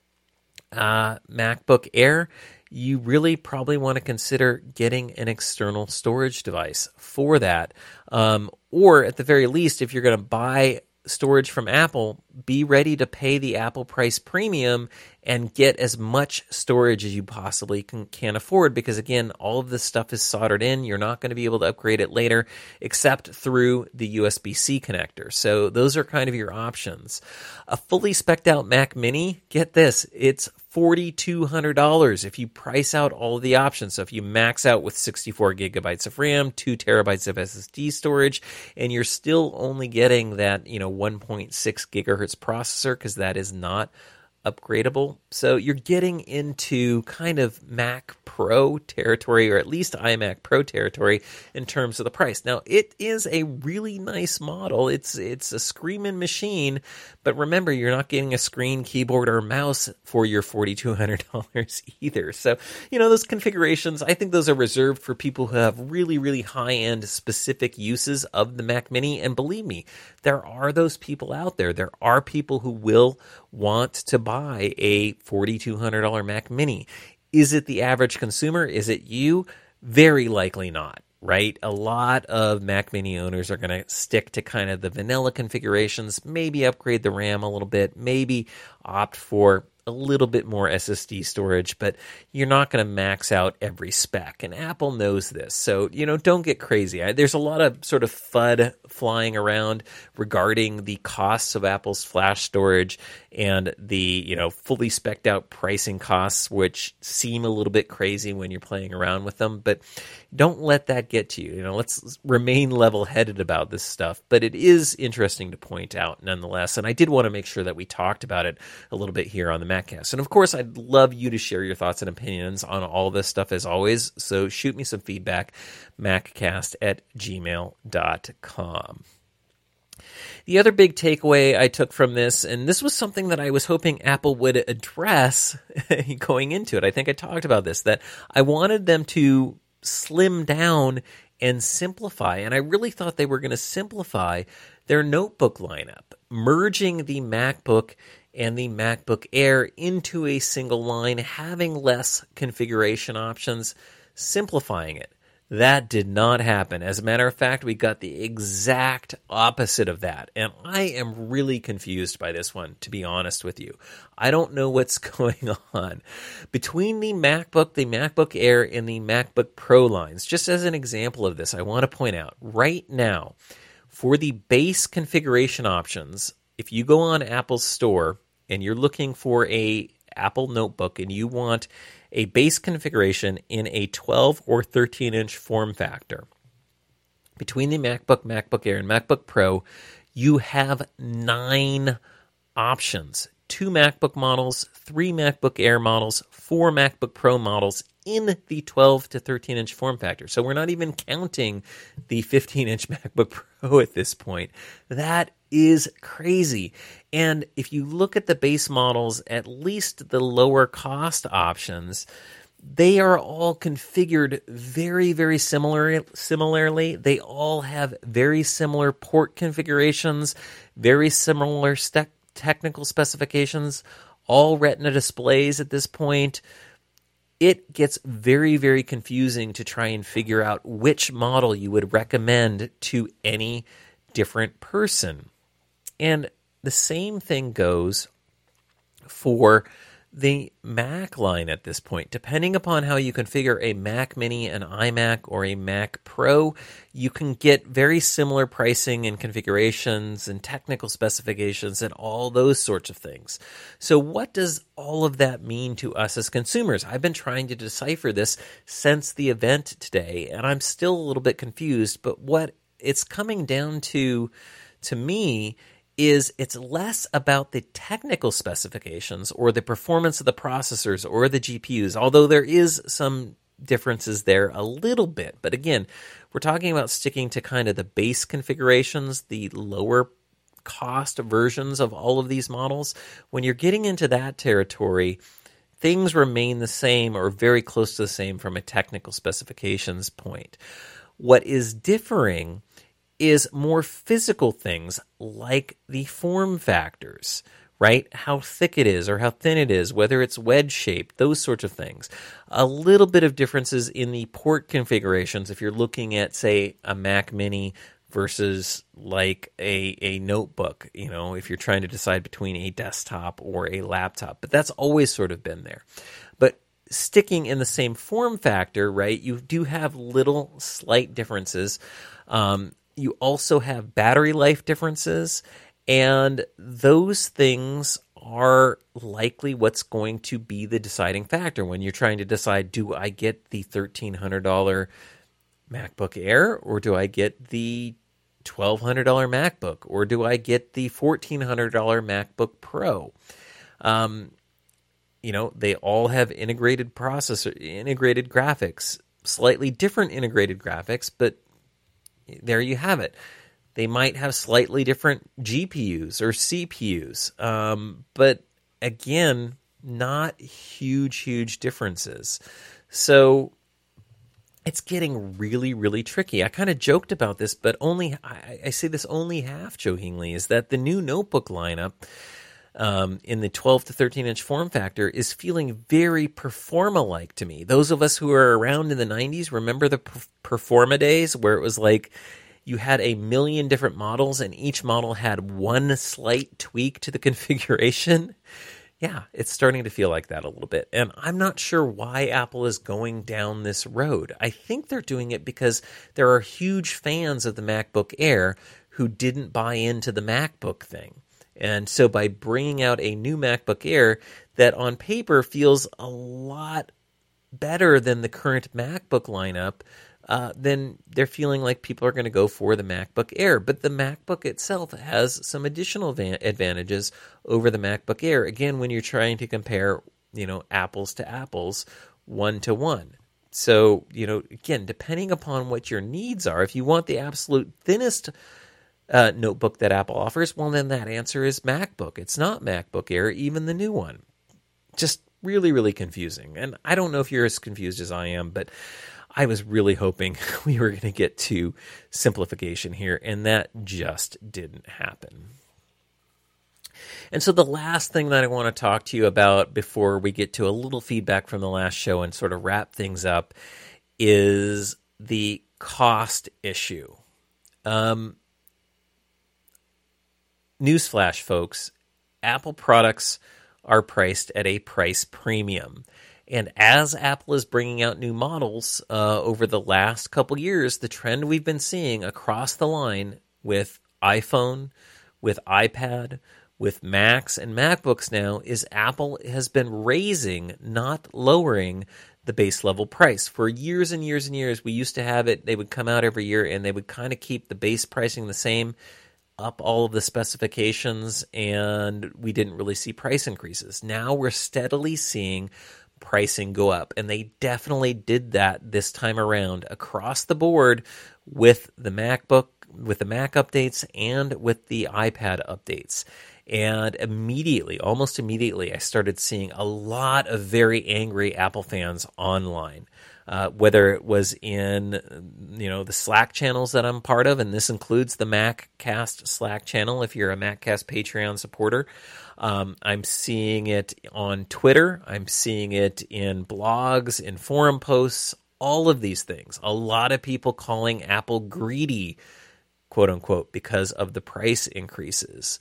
MacBook Air, you really probably want to consider getting an external storage device for that. Or at the very least, if you're going to buy storage from Apple, be ready to pay the Apple price premium and get as much storage as you possibly can afford, because again, all of this stuff is soldered in. You're not going to be able to upgrade it later except through the USB-C connector. So those are kind of your options. A fully spec'd out Mac Mini, get this, it's $4,200 if you price out all of the options. So if you max out with 64 gigabytes of RAM, 2 terabytes of SSD storage, and you're still only getting that 1.6 gigahertz processor, because that is not upgradable. So you're getting into kind of Mac Pro territory, or at least iMac Pro territory in terms of the price. Now, it is a really nice model. It's a screaming machine, but remember, you're not getting a screen, keyboard, or mouse for your $4,200 either. So, those configurations, I think those are reserved for people who have really, really high-end specific uses of the Mac Mini. And believe me, there are those people out there. There are people who will want to buy a $4,200 Mac Mini. Is it the average consumer? Is it you? Very likely not, right? A lot of Mac Mini owners are going to stick to kind of the vanilla configurations, maybe upgrade the RAM a little bit, maybe opt for a little bit more SSD storage, but you're not going to max out every spec. And Apple knows this. So, don't get crazy. There's a lot of sort of FUD flying around regarding the costs of Apple's flash storage and the, fully spec'd out pricing costs, which seem a little bit crazy when you're playing around with them. But don't let that get to you. Let's remain level-headed about this stuff. But it is interesting to point out nonetheless. And I did want to make sure that we talked about it a little bit here on the MacCast. And of course, I'd love you to share your thoughts and opinions on all this stuff as always. So shoot me some feedback, maccast@gmail.com. The other big takeaway I took from this, and this was something that I was hoping Apple would address going into it. I think I talked about this, that I wanted them to slim down and simplify. And I really thought they were going to simplify their notebook lineup, merging the MacBook and the MacBook Air into a single line, having less configuration options, simplifying it. That did not happen. As a matter of fact, we got the exact opposite of that. And I am really confused by this one, to be honest with you. I don't know what's going on. Between the MacBook Air, and the MacBook Pro lines, just as an example of this, I want to point out right now, for the base configuration options, if you go on Apple's store and you're looking for a Apple notebook and you want a base configuration in a 12 or 13-inch form factor, between the MacBook Air, and MacBook Pro, you have 9 options. 2 MacBook models, 3 MacBook Air models, 4 MacBook Pro models in the 12 to 13-inch form factor. So we're not even counting the 15-inch MacBook Pro at this point. That is crazy. And if you look at the base models, at least the lower cost options, they are all configured very, very similarly. They all have very similar port configurations, very similar technical specifications, all Retina displays at this point. It gets very, very confusing to try and figure out which model you would recommend to any different person. And the same thing goes for the Mac line at this point. Depending upon how you configure a Mac Mini, an iMac, or a Mac Pro, you can get very similar pricing and configurations and technical specifications and all those sorts of things. So what does all of that mean to us as consumers? I've been trying to decipher this since the event today, and I'm still a little bit confused, but what it's coming down to me, is it's less about the technical specifications or the performance of the processors or the GPUs, although there is some differences there a little bit. But again, we're talking about sticking to kind of the base configurations, the lower cost versions of all of these models. When you're getting into that territory, things remain the same or very close to the same from a technical specifications point. What is differing is more physical things like the form factors, right? How thick it is or how thin it is, whether it's wedge-shaped, those sorts of things. A little bit of differences in the port configurations if you're looking at, say, a Mac Mini versus like a notebook, if you're trying to decide between a desktop or a laptop. But that's always sort of been there. But sticking in the same form factor, right, you do have little slight differences. You also have battery life differences, and those things are likely what's going to be the deciding factor when you're trying to decide, do I get the $1,300 MacBook Air, or do I get the $1,200 MacBook, or do I get the $1,400 MacBook Pro? They all have integrated graphics, slightly different integrated graphics, but there you have it. They might have slightly different GPUs or CPUs, but again, not huge differences. So it's getting really, really tricky. I kind of joked about this, but I say this only half jokingly, is that the new notebook lineup in the 12 to 13-inch form factor is feeling very Performa-like to me. Those of us who are around in the 90s remember the Performa days where it was like you had a million different models and each model had one slight tweak to the configuration. Yeah, it's starting to feel like that a little bit. And I'm not sure why Apple is going down this road. I think they're doing it because there are huge fans of the MacBook Air who didn't buy into the MacBook thing. And so by bringing out a new MacBook Air that on paper feels a lot better than the current MacBook lineup, then they're feeling like people are going to go for the MacBook Air. But the MacBook itself has some additional advantages over the MacBook Air. Again, when you're trying to compare, apples to apples, 1-to-1. So, again, depending upon what your needs are, if you want the absolute thinnest notebook that Apple offers, well, then that answer is MacBook. It's not MacBook Air, even the new one. Just really, really confusing. And I don't know if you're as confused as I am, but I was really hoping we were going to get to simplification here, and that just didn't happen. And so the last thing that I want to talk to you about before we get to a little feedback from the last show and sort of wrap things up is the cost issue. Newsflash, folks, Apple products are priced at a price premium. And as Apple is bringing out new models over the last couple years, the trend we've been seeing across the line with iPhone, with iPad, with Macs and MacBooks now is Apple has been raising, not lowering, the base level price. For years and years and years, we used to have it. They would come out every year and they would kind of keep the base pricing the same, up all of the specifications, and we didn't really see price increases. Now we're steadily seeing pricing go up, and they definitely did that this time around across the board with the MacBook, with the Mac updates, and with the iPad updates. And almost immediately, I started seeing a lot of very angry Apple fans online. Whether it was in, the Slack channels that I'm part of, and this includes the MacCast Slack channel if you're a MacCast Patreon supporter. I'm seeing it on Twitter. I'm seeing it in blogs, in forum posts, all of these things. A lot of people calling Apple greedy, quote unquote, because of the price increases.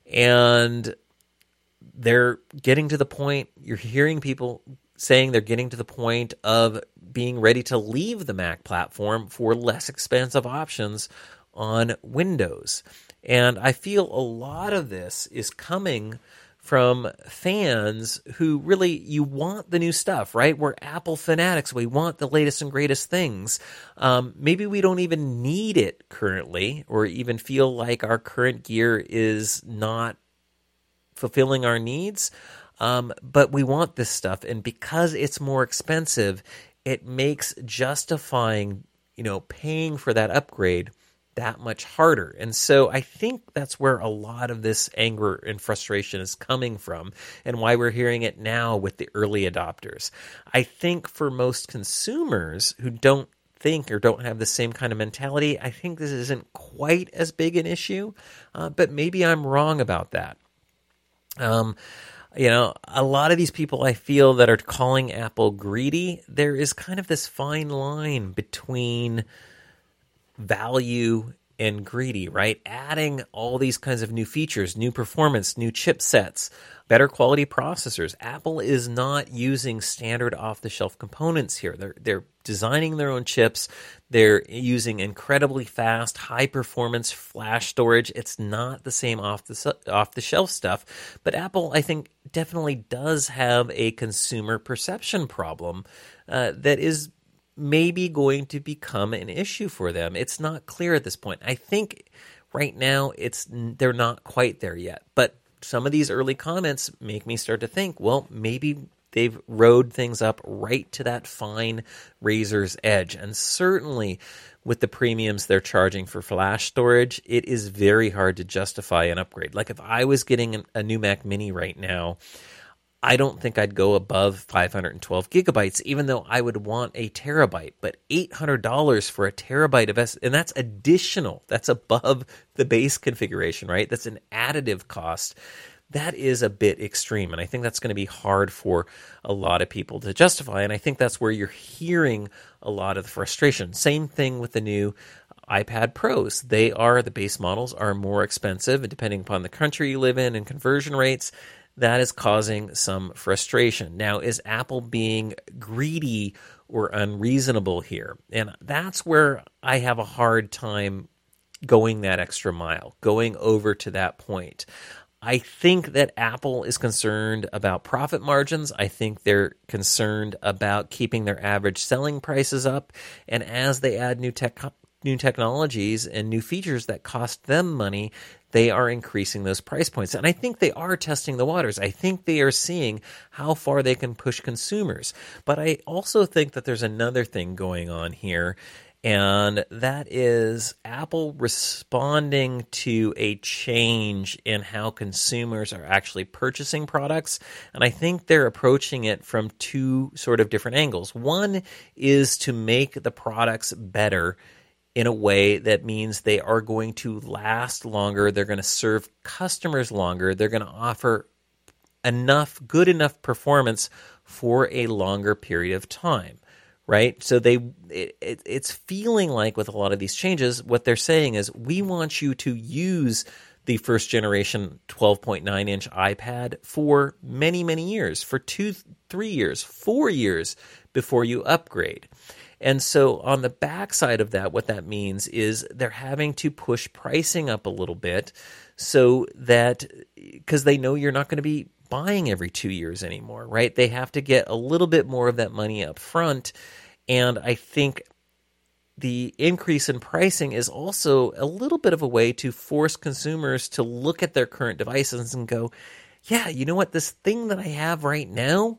And they're getting to the point, you're hearing people saying they're getting to the point of being ready to leave the Mac platform for less expensive options on Windows. And I feel a lot of this is coming from fans who really, you want the new stuff, right? We're Apple fanatics. We want the latest and greatest things. Maybe we don't even need it currently, or even feel like our current gear is not fulfilling our needs. But we want this stuff. And because it's more expensive, it makes justifying, paying for that upgrade that much harder. And so I think that's where a lot of this anger and frustration is coming from, and why we're hearing it now with the early adopters. I think for most consumers who don't think or don't have the same kind of mentality, I think this isn't quite as big an issue, but maybe I'm wrong about that. A lot of these people I feel that are calling Apple greedy, there is kind of this fine line between value and greedy, right? Adding all these kinds of new features, new performance, new chipsets, better quality processors. Apple is not using standard off-the-shelf components here. They're designing their own chips. They're using incredibly fast, high-performance flash storage. It's not the same off-the-shelf stuff. But Apple, I think, definitely does have a consumer perception problem that is maybe going to become an issue for them. It's not clear at this point. I think right now they're not quite there yet. But some of these early comments make me start to think, well, maybe they've rode things up right to that fine razor's edge. And certainly with the premiums they're charging for flash storage, it is very hard to justify an upgrade. Like if I was getting a new Mac Mini right now, I don't think I'd go above 512 gigabytes, even though I would want a terabyte. But $800 for a terabyte of and that's additional. That's above the base configuration, right? That's an additive cost. That is a bit extreme, and I think that's going to be hard for a lot of people to justify, and I think that's where you're hearing a lot of the frustration. Same thing with the new iPad Pros. The base models are more expensive, and depending upon the country you live in and conversion rates, that is causing some frustration. Now, is Apple being greedy or unreasonable here? And that's where I have a hard time going that extra mile, going over to that point. I think that Apple is concerned about profit margins. I think they're concerned about keeping their average selling prices up. And as they add new technologies and new features that cost them money, they are increasing those price points. And I think they are testing the waters. I think they are seeing how far they can push consumers. But I also think that there's another thing going on here, and that is Apple responding to a change in how consumers are actually purchasing products. And I think they're approaching it from two sort of different angles. One is to make the products better in a way that means they are going to last longer. They're going to serve customers longer. They're going to offer good enough performance for a longer period of time. Right? So it's feeling like with a lot of these changes, what they're saying is, we want you to use the first generation 12.9-inch iPad for many, many years, for 2, 3 years, 4 years before you upgrade. And so on the backside of that, what that means is they're having to push pricing up a little bit, so that, because they know you're not going to be buying every 2 years anymore, right? They have to get a little bit more of that money up front. And I think the increase in pricing is also a little bit of a way to force consumers to look at their current devices and go, yeah, you know what? This thing that I have right now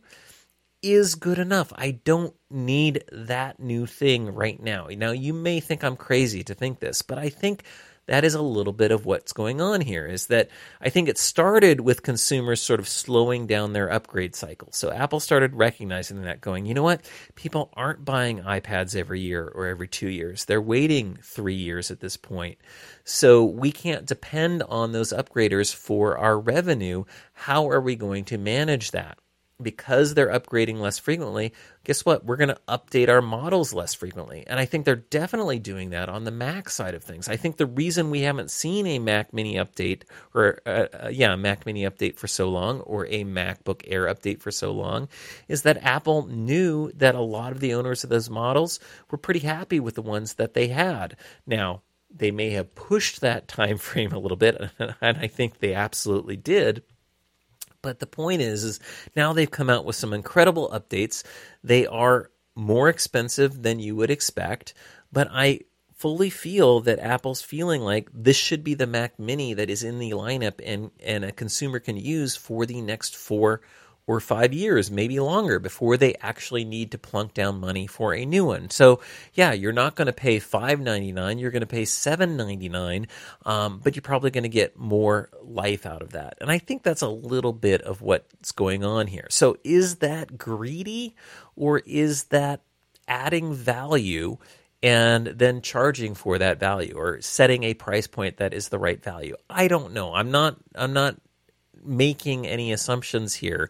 is good enough. I don't need that new thing right now. Now, you may think I'm crazy to think this, but I think that is a little bit of what's going on here, is that I think it started with consumers sort of slowing down their upgrade cycle. So Apple started recognizing that, going, you know what? People aren't buying iPads every year or every 2 years. They're waiting 3 years at this point. So we can't depend on those upgraders for our revenue. How are we going to manage that? Because they're upgrading less frequently, guess what? We're going to update our models less frequently. And I think they're definitely doing that on the Mac side of things. I think the reason we haven't seen a Mac Mini update, or a Mac Mini update for so long, or a MacBook Air update for so long, is that Apple knew that a lot of the owners of those models were pretty happy with the ones that they had. Now, they may have pushed that time frame a little bit, and I think they absolutely did. But the point is now they've come out with some incredible updates. They are more expensive than you would expect, but I fully feel that Apple's feeling like this should be the Mac Mini that is in the lineup and a consumer can use for the next 4 or 5 years, maybe longer, before they actually need to plunk down money for a new one. So, yeah, you're not going to pay $599, you're going to pay $799, but you're probably going to get more life out of that. And I think that's a little bit of what's going on here. So is that greedy, or is that adding value and then charging for that value, or setting a price point that is the right value? I don't know. I'm not making any assumptions here,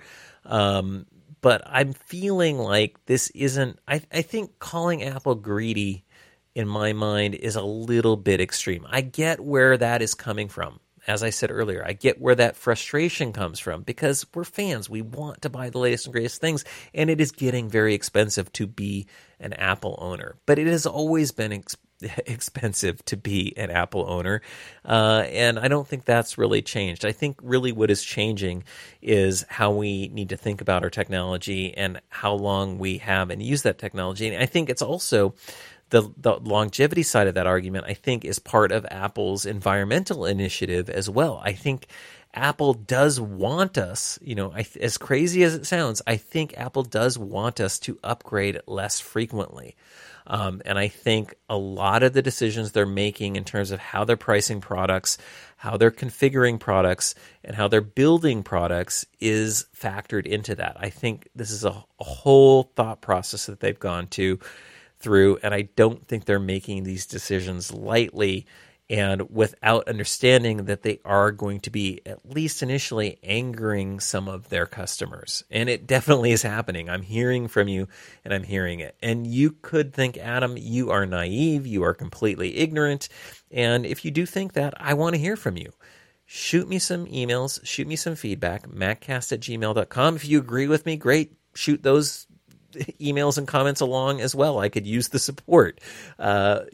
but I'm feeling like this isn't. I think calling Apple greedy, in my mind, is a little bit extreme. I get where that is coming from. As I said earlier, I get where that frustration comes from, because we're fans. We want to buy the latest and greatest things, and it is getting very expensive to be an Apple owner. But it has always been expensive to be an Apple owner, and I don't think that's really changed. I think really what is changing is how we need to think about our technology and how long we have and use that technology. And I think it's also the longevity side of that argument, I think, is part of Apple's environmental initiative as well. I think Apple does want us, as crazy as it sounds, I think Apple does want us to upgrade less frequently. And I think a lot of the decisions they're making in terms of how they're pricing products, how they're configuring products, and how they're building products is factored into that. I think this is a whole thought process that they've gone through, and I don't think they're making these decisions lightly and without understanding that they are going to be, at least initially, angering some of their customers. And it definitely is happening. I'm hearing from you, and I'm hearing it. And you could think, Adam, you are naive, you are completely ignorant. And if you do think that, I want to hear from you. shoot me some emails, shoot me some feedback, maccast@gmail.com. If you agree with me, great. Shoot those emails and comments along as well. I could use the support. I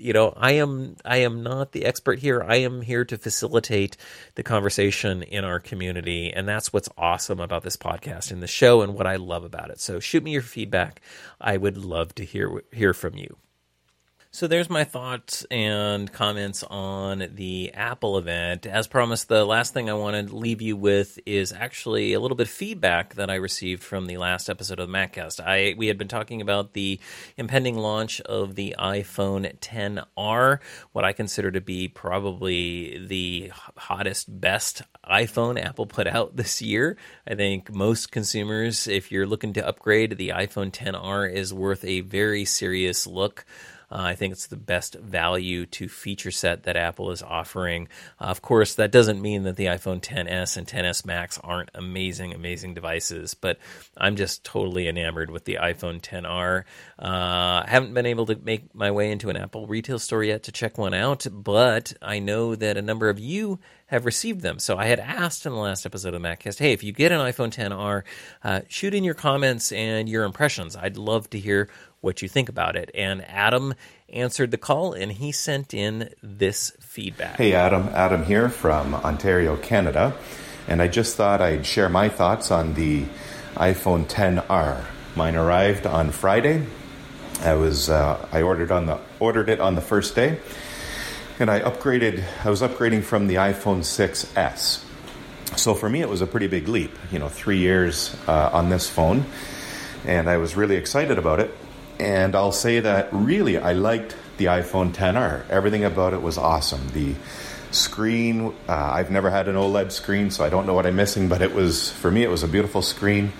am not the expert here. I am here to facilitate the conversation in our community, and that's what's awesome about this podcast and the show and what I love about it. So shoot me your feedback. I would love to hear from you. So there's my thoughts and comments on the Apple event. As promised, the last thing I want to leave you with is actually a little bit of feedback that I received from the last episode of the MacCast. We had been talking about the impending launch of the iPhone XR, what I consider to be probably the hottest, best iPhone Apple put out this year. I think most consumers, if you're looking to upgrade, the iPhone XR is worth a very serious look. I think it's the best value to feature set that Apple is offering. Of course, that doesn't mean that the iPhone XS and XS Max aren't amazing devices, but I'm just totally enamored with the iPhone XR. I haven't been able to make my way into an Apple retail store yet to check one out, but I know that a number of you have received them. So I had asked in the last episode of the MacCast, hey, if you get an iPhone XR, shoot in your comments and your impressions. I'd love to hear what you think about it. And Adam answered the call, and he sent in this feedback. Hey, Adam. Adam here from Ontario, Canada. And I just thought I'd share my thoughts on the iPhone XR. Mine arrived on Friday. I ordered it on the first day. And I was upgrading from the iPhone 6S. So for me, it was a pretty big leap, 3 years on this phone. And I was really excited about it. And I'll say that really I liked the iPhone XR. Everything about it was awesome. The screen, I've never had an OLED screen, so I don't know what I'm missing, but for me, it was a beautiful screen.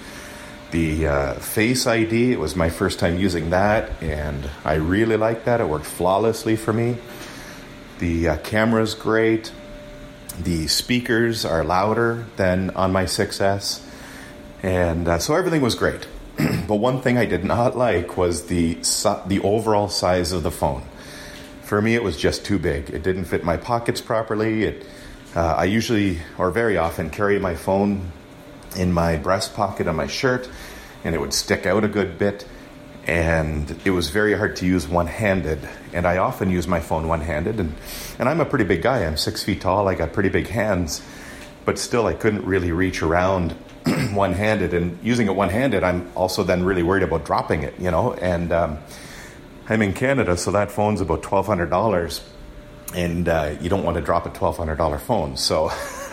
The Face ID, it was my first time using that, and I really liked that. It worked flawlessly for me. The camera's great. The speakers are louder than on my 6S. And so everything was great. But one thing I did not like was the overall size of the phone. For me, it was just too big. It didn't fit my pockets properly. I usually, or very often, carry my phone in my breast pocket on my shirt, and it would stick out a good bit. And it was very hard to use one-handed. And I often use my phone one-handed. And I'm a pretty big guy. I'm 6 feet tall. I got pretty big hands. But still, I couldn't really reach around one-handed. And using it one-handed, I'm also then really worried about dropping it, And I'm in Canada, so that phone's about $1,200. And you don't want to drop a $1,200 phone. So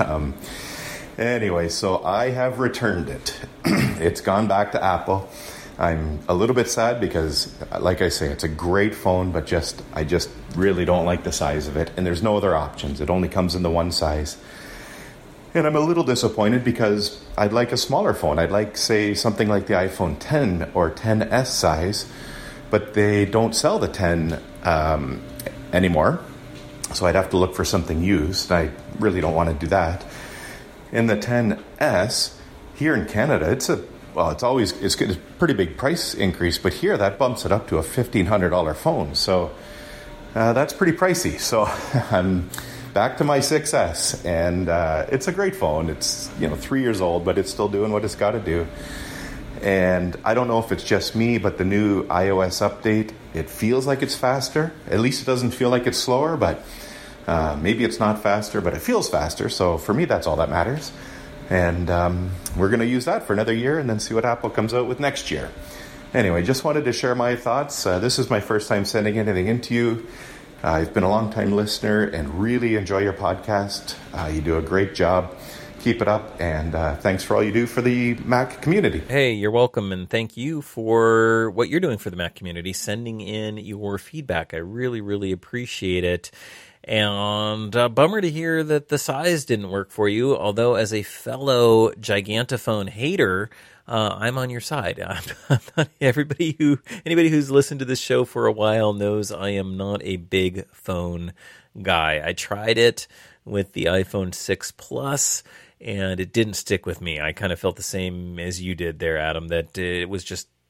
anyway, so I have returned it. It's gone back to Apple. I'm a little bit sad because, like I say, it's a great phone, but I just really don't like the size of it. And there's no other options. It only comes in the one size. And I'm a little disappointed because I'd like a smaller phone. I'd like, say, something like the iPhone 10 or 10s size, but they don't sell the 10 anymore. So I'd have to look for something used. I really don't want to do that. And the 10s, here in Canada, it's a pretty big price increase, but here that bumps it up to a $1,500 phone. So that's pretty pricey. So I'm back to my 6S, and it's a great phone. It's 3 years old, but it's still doing what it's got to do. And I don't know if it's just me, but the new iOS update, it feels like it's faster. At least it doesn't feel like it's slower, but maybe it's not faster, but it feels faster. So for me, that's all that matters. And we're going to use that for another year and then see what Apple comes out with next year. Anyway, just wanted to share my thoughts. This is my first time sending anything into you. I've been a long-time listener and really enjoy your podcast. You do a great job. Keep it up, and thanks for all you do for the Mac community. Hey, you're welcome, and thank you for what you're doing for the Mac community, sending in your feedback. I really, really appreciate it. And bummer to hear that the size didn't work for you, although as a fellow Gigantophone hater, I'm on your side. I'm not, anybody who's listened to this show for a while knows I am not a big phone guy. I tried it with the iPhone 6 Plus, and it didn't stick with me. I kind of felt the same as you did there, Adam, that it was just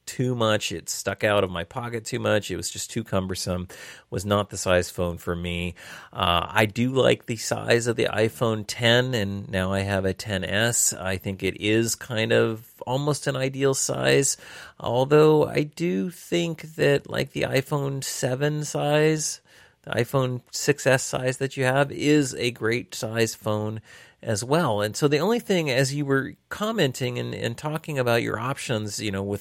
too much. It stuck out of my pocket too much. It was just too cumbersome. Was not the size phone for me. I do like the size of the iPhone 10, and now I have a 10s. I think it is kind of almost an ideal size, although I do think that like the iPhone 7 size, the iPhone 6s size that you have is a great size phone as well. And so the only thing, as you were commenting and talking about your options,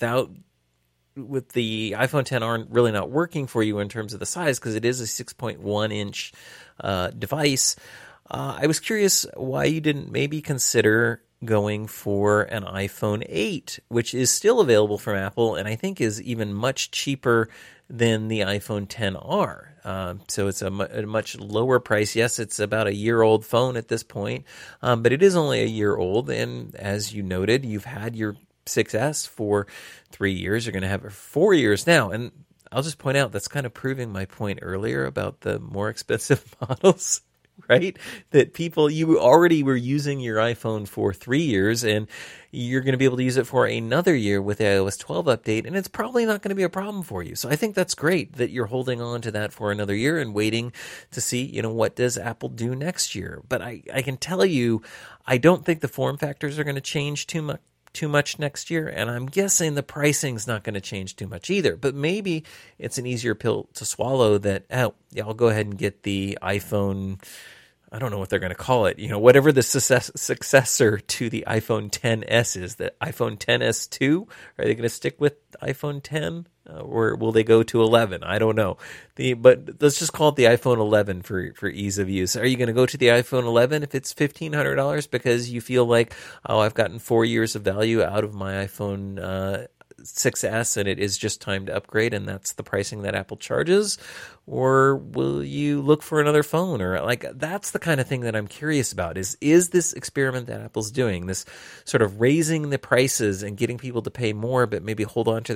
with the iPhone 10R really not working for you in terms of the size, because it is a 6.1 inch device, I was curious why you didn't maybe consider going for an iPhone 8, which is still available from Apple, and I think is even much cheaper than the iPhone 10R. So it's a much lower price. Yes, it's about a year-old phone at this point, but it is only a year old, and as you noted, you've had your 6S for 3 years. You're going to have it for 4 years now, and I'll just point out that's kind of proving my point earlier about the more expensive models. Right? That you already were using your iPhone for 3 years, and you're going to be able to use it for another year with the iOS 12 update, and it's probably not going to be a problem for you. So I think that's great that you're holding on to that for another year and waiting to see, what does Apple do next year. But I can tell you, I don't think the form factors are going to change too much next year, and I'm guessing the pricing's not going to change too much either. But maybe it's an easier pill to swallow that, I'll go ahead and get the iPhone, I don't know what they're going to call it, whatever the successor to the iPhone 10s is, the iPhone 10s2. Are they going to stick with iPhone 10? Or will they go to 11? I don't know. But let's just call it the iPhone 11 for ease of use. Are you going to go to the iPhone 11 if it's $1,500 because you feel like, I've gotten 4 years of value out of my iPhone 6S and it is just time to upgrade and that's the pricing that Apple charges? Or will you look for another phone? Or that's the kind of thing that I'm curious about is this experiment that Apple's doing, this sort of raising the prices and getting people to pay more but maybe hold on to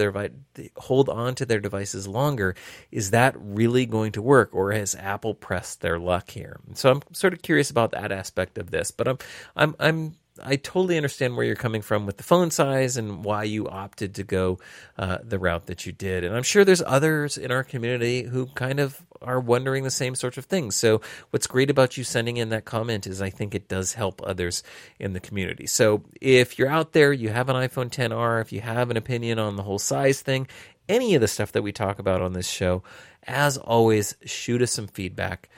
their devices longer, is that really going to work, or has Apple pressed their luck here? So I'm sort of curious about that aspect of this, but I totally understand where you're coming from with the phone size and why you opted to go the route that you did. And I'm sure there's others in our community who kind of are wondering the same sorts of things. So what's great about you sending in that comment is I think it does help others in the community. So if you're out there, you have an iPhone 10R, if you have an opinion on the whole size thing, any of the stuff that we talk about on this show, as always, shoot us some feedback,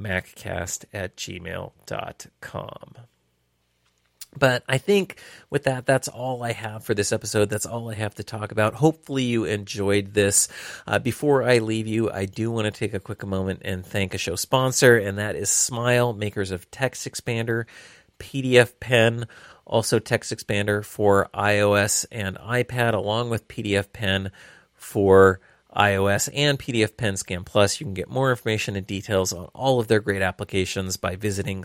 maccast@gmail.com. But I think with that, that's all I have for this episode. That's all I have to talk about. Hopefully you enjoyed this. Before I leave you, I do want to take a quick moment and thank a show sponsor, and that is Smile, makers of Text Expander, PDF Pen, also Text Expander for iOS and iPad, along with PDF Pen for iOS and PDF Pen Scan Plus. You can get more information and details on all of their great applications by visiting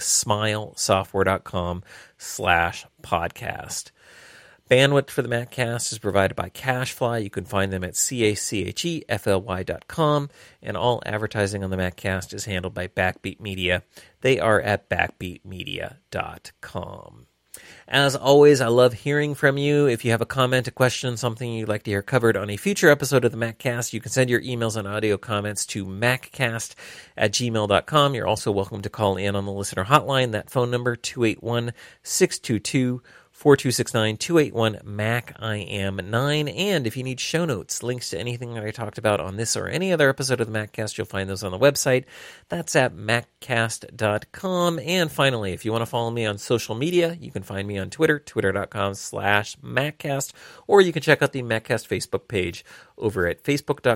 smilesoftware.com/podcast. Bandwidth for the MacCast is provided by CacheFly. You can find them at CACHEFLY.com, and all advertising on the MacCast is handled by Backbeat Media. They are at backbeatmedia.com. As always, I love hearing from you. If you have a comment, a question, something you'd like to hear covered on a future episode of the MacCast, you can send your emails and audio comments to maccast@gmail.com. You're also welcome to call in on the listener hotline. That phone number, 281-622-4269, 281-MAC-I-AM-9. And if you need show notes, links to anything that I talked about on this or any other episode of the MacCast, you'll find those on the website. That's at maccast.com. And finally, if you want to follow me on social media, you can find me on Twitter, twitter.com/MacCast, or you can check out the MacCast Facebook page over at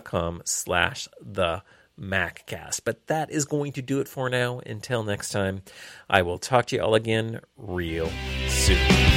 facebook.com/the_MacCast. But that is going to do it for now. Until next time, I will talk to you all again real soon.